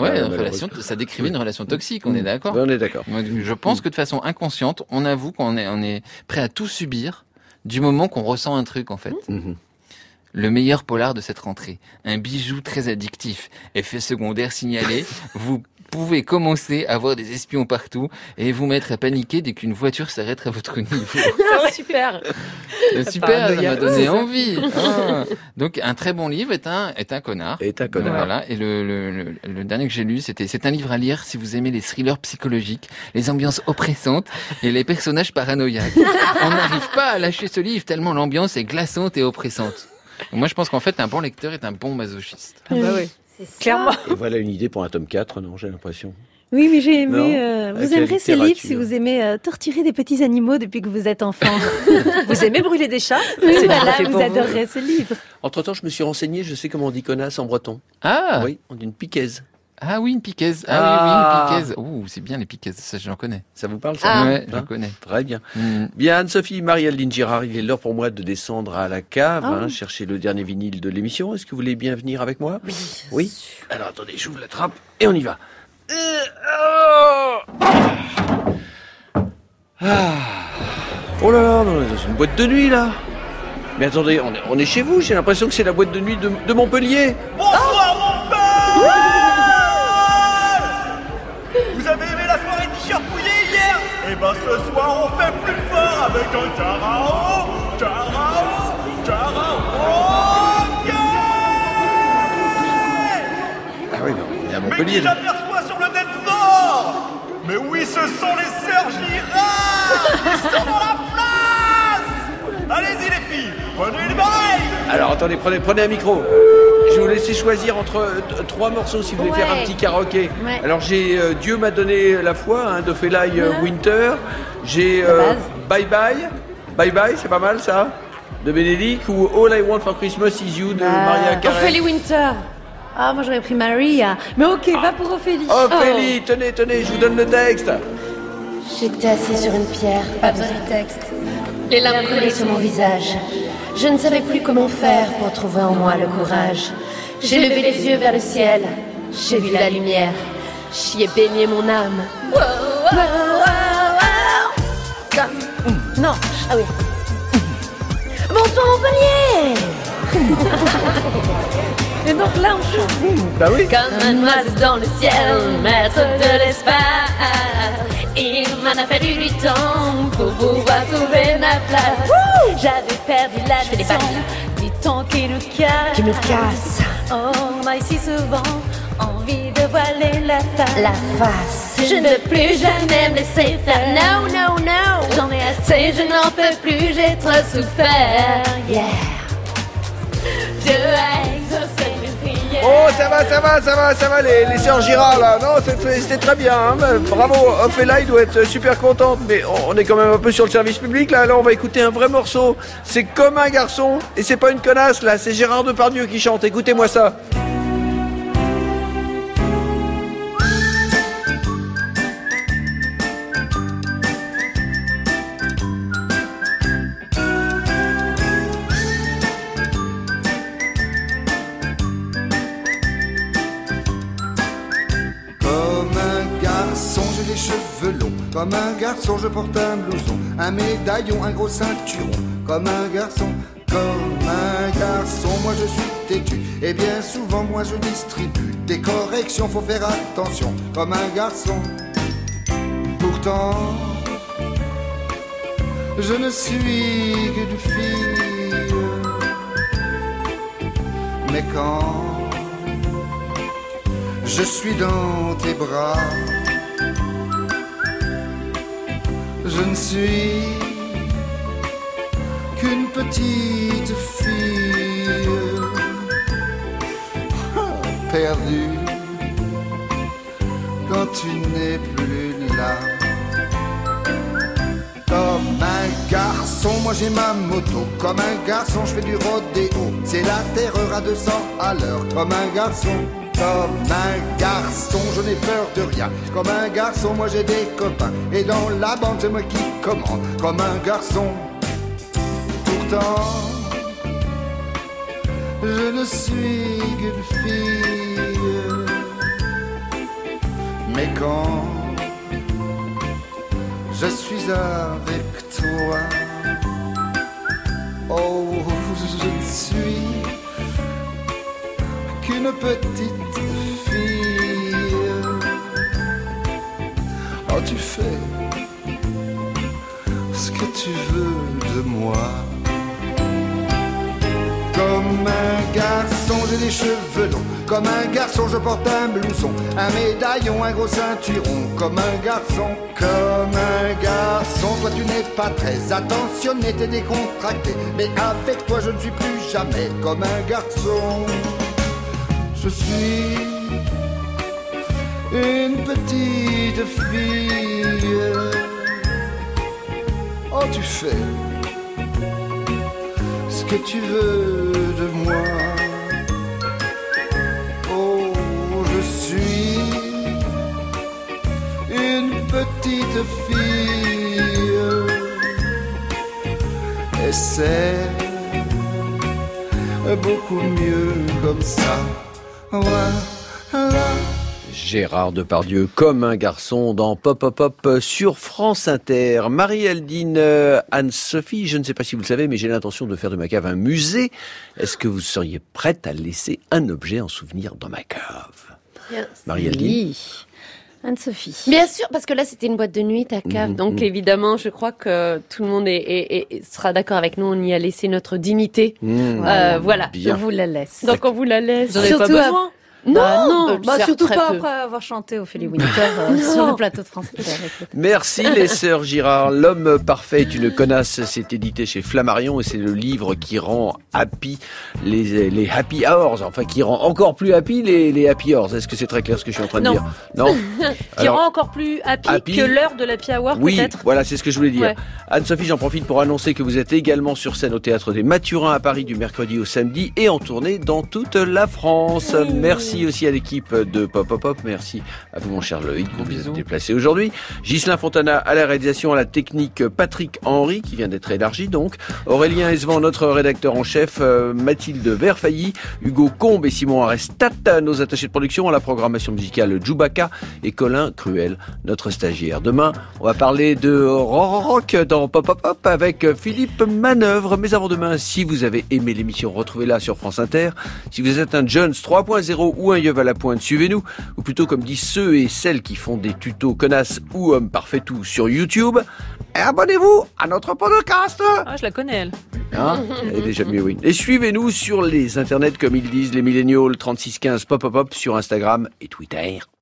Ça décrivait une relation toxique, on est d'accord? On est d'accord. Je pense que de façon inconsciente, on avoue qu'on est prêt à tout subir du moment qu'on ressent un truc, en fait. Le meilleur polar de cette rentrée. Un bijou très addictif. Effet secondaire signalé. Vous pouvez commencer à voir des espions partout et vous mettre à paniquer dès qu'une voiture s'arrête à votre niveau. Super. Super, ça m'a donné envie. Donc, un très bon livre est un connard. Voilà. Et le dernier que j'ai lu, c'est un livre à lire si vous aimez les thrillers psychologiques, les ambiances oppressantes et les personnages paranoïaques. On n'arrive pas à lâcher ce livre tellement l'ambiance est glaçante et oppressante. Donc moi, je pense qu'en fait, un bon lecteur est un bon masochiste. Ah bah oui, clairement. Et voilà une idée pour un tome 4, non, j'ai l'impression. Oui, mais j'ai aimé. Non, avec vous la aimerez ces livres littérature. si vous aimez torturer des petits animaux depuis que vous êtes enfant. Vous aimez brûler des chats? Oui, C'est bien voilà, fait vous pour adorerez ce livre. Entre-temps, je me suis renseigné, je sais comment on dit connasse en breton. Ah Oui, on dit une piquaise. Ah oui, une piquaise. Ah. Ah oui, une piquaise. Ouh, c'est bien les piquaises, ça j'en connais. Ça vous parle, ça? Ouais, j'en Hein connais. Très bien. Bien, Anne-Sophie, Marie-Aldine Girard, il est l'heure pour moi de descendre à la cave, Ah. chercher le dernier vinyle de l'émission. Est-ce que vous voulez bien venir avec moi? Oui. Alors attendez, j'ouvre la trappe et on y va. Oh là là, on est dans une boîte de nuit là. Mais attendez, on est chez vous, j'ai l'impression que c'est la boîte de nuit de Montpellier. Bonsoir mon père. Vous avez aimé la soirée t-shirt mouillé hier? Eh ben ce soir on fait plus fort avec un carao. Ah oui, non, on est à Mais Montpellier. qui là. j'aperçois sur le net fort? Mais oui, ce sont les sœurs Girard. Ils sont dans la place. Allez-y les filles, prenez une baille. Alors attendez, prenez un micro. Je vais vous laisser choisir entre 3 morceaux si vous voulez faire un petit karaoké. Ouais. Alors j'ai Dieu m'a donné la foi, de Felaï Winter. J'ai Bye Bye. Bye Bye, c'est pas mal ça, de Bénédicte, ou All I Want for Christmas Is You de Maria Carey. Ophélie Winter. Ah, moi j'aurais pris Maria. Mais ok, va pour Ophélie. Ophélie, tenez, je vous donne le texte. J'étais assis sur une pierre, pas besoin de texte. Les larmes coulaient sur mon visage. Je ne savais plus comment faire pour trouver en moi le courage. J'ai levé les yeux vers le ciel. J'ai vu la lumière. J'y ai baigné mon âme. Non. Ah oui. Bonsoir Montpellier. Et donc là, on chante. Bah oui. Comme un oiseau dans le ciel, maître de l'espace. Il m'en a fallu du temps pour pouvoir trouver ma place. J'avais perdu la notion du temps qui nous casse. On a ici souvent envie de voiler la face. La face. Je ne veux plus jamais me laisser faire. No, no, no. J'en ai assez, je n'en peux plus, j'ai trop souffert. Yeah. Dieu a exaucé mes prières. Oh, ça va, les sœurs Girard là. Non, c'était très bien. Bravo, Ophélie doit être super contente. Mais on est quand même un peu sur le service public là. Là, on va écouter un vrai morceau. C'est Comme un garçon. Et c'est pas une connasse là. C'est Gérard Depardieu qui chante. Écoutez-moi ça. Comme un garçon, j'ai les cheveux longs. Comme un garçon, je porte un blouson, un médaillon, un gros ceinturon. Comme un garçon, moi je suis têtu. Et bien souvent, moi je distribue des corrections, faut faire attention. Comme un garçon, pourtant, je ne suis qu'une fille. Mais quand je suis dans tes bras, je ne suis qu'une petite fille perdue quand tu n'es plus là. Comme un garçon, moi j'ai ma moto. Comme un garçon, je fais du rodéo. C'est la terreur à 200 à l'heure. Comme un garçon. Comme un garçon, je n'ai peur de rien. Comme un garçon, moi j'ai des copains. Et dans la bande, c'est moi qui commande. Comme un garçon. Pourtant, je ne suis qu'une fille. Mais quand je suis avec toi, oh, je ne suis qu'une petite fille. Oh, tu fais ce que tu veux de moi. Comme un garçon, j'ai des cheveux longs. Comme un garçon, je porte un blouson, un médaillon, un gros ceinturon. Comme un garçon, comme un garçon. Toi, tu n'es pas très attentionné, t'es décontracté. Mais avec toi, je ne suis plus jamais comme un garçon. Je suis une petite fille. Oh, tu fais ce que tu veux de moi. Oh, je suis une petite fille. Et c'est beaucoup mieux comme ça. Voilà. Gérard Depardieu, comme un garçon dans Pop Pop Pop sur France Inter. Marie-Aldine, Anne-Sophie, je ne sais pas si vous le savez, mais j'ai l'intention de faire de ma cave un musée. Est-ce que vous seriez prête à laisser un objet en souvenir dans ma cave? Marie-Aldine. Oui. Anne-Sophie. Bien sûr, parce que là, c'était une boîte de nuit, ta cave. Donc, évidemment, je crois que tout le monde sera d'accord avec nous. On y a laissé notre dignité. Voilà. On vous la laisse. Donc, on vous la laisse. Vous n'en avez pas besoin. Non, surtout pas après avoir chanté Ophélie Winter sur le plateau de France Inter. Merci les sœurs Girard. L'homme parfait est une connasse. C'est édité chez Flammarion et c'est le livre qui rend happy les happy hours. Enfin, qui rend encore plus happy les happy hours. Est-ce que c'est très clair ce que je suis en train de dire? Non. Qui rend encore plus happy que l'heure de l'happy hour, oui, peut-être. Voilà, c'est ce que je voulais dire. Ouais. Anne-Sophie, j'en profite pour annoncer que vous êtes également sur scène au Théâtre des Mathurins à Paris du mercredi au samedi et en tournée dans toute la France. Merci aussi à l'équipe de Pop Pop Pop. Merci à vous, mon cher Loïc, de vous êtes déplacé aujourd'hui. Ghislain Fontana à la réalisation, à la technique, Patrick Henry, qui vient d'être élargi donc. Aurélien Esvan, notre rédacteur en chef, Mathilde Verfailly, Hugo Combe et Simon Arestat, nos attachés de production, à la programmation musicale Djoubaka et Colin Cruel, notre stagiaire. Demain, on va parler de rock dans Pop Pop Pop avec Philippe Manœuvre. Mais avant demain, si vous avez aimé l'émission, retrouvez-la sur France Inter. Si vous êtes un Jones 3.0 ou un Yeuve à la pointe, suivez-nous, ou plutôt comme disent ceux et celles qui font des tutos connasses ou hommes parfaits tout sur YouTube, et abonnez-vous à notre podcast. Ah, je la connais, elle. Hein, elle est déjà mieux, oui. Et suivez-nous sur les internets, comme ils disent les milléniaux, 3615 Pop Pop Pop sur Instagram et Twitter.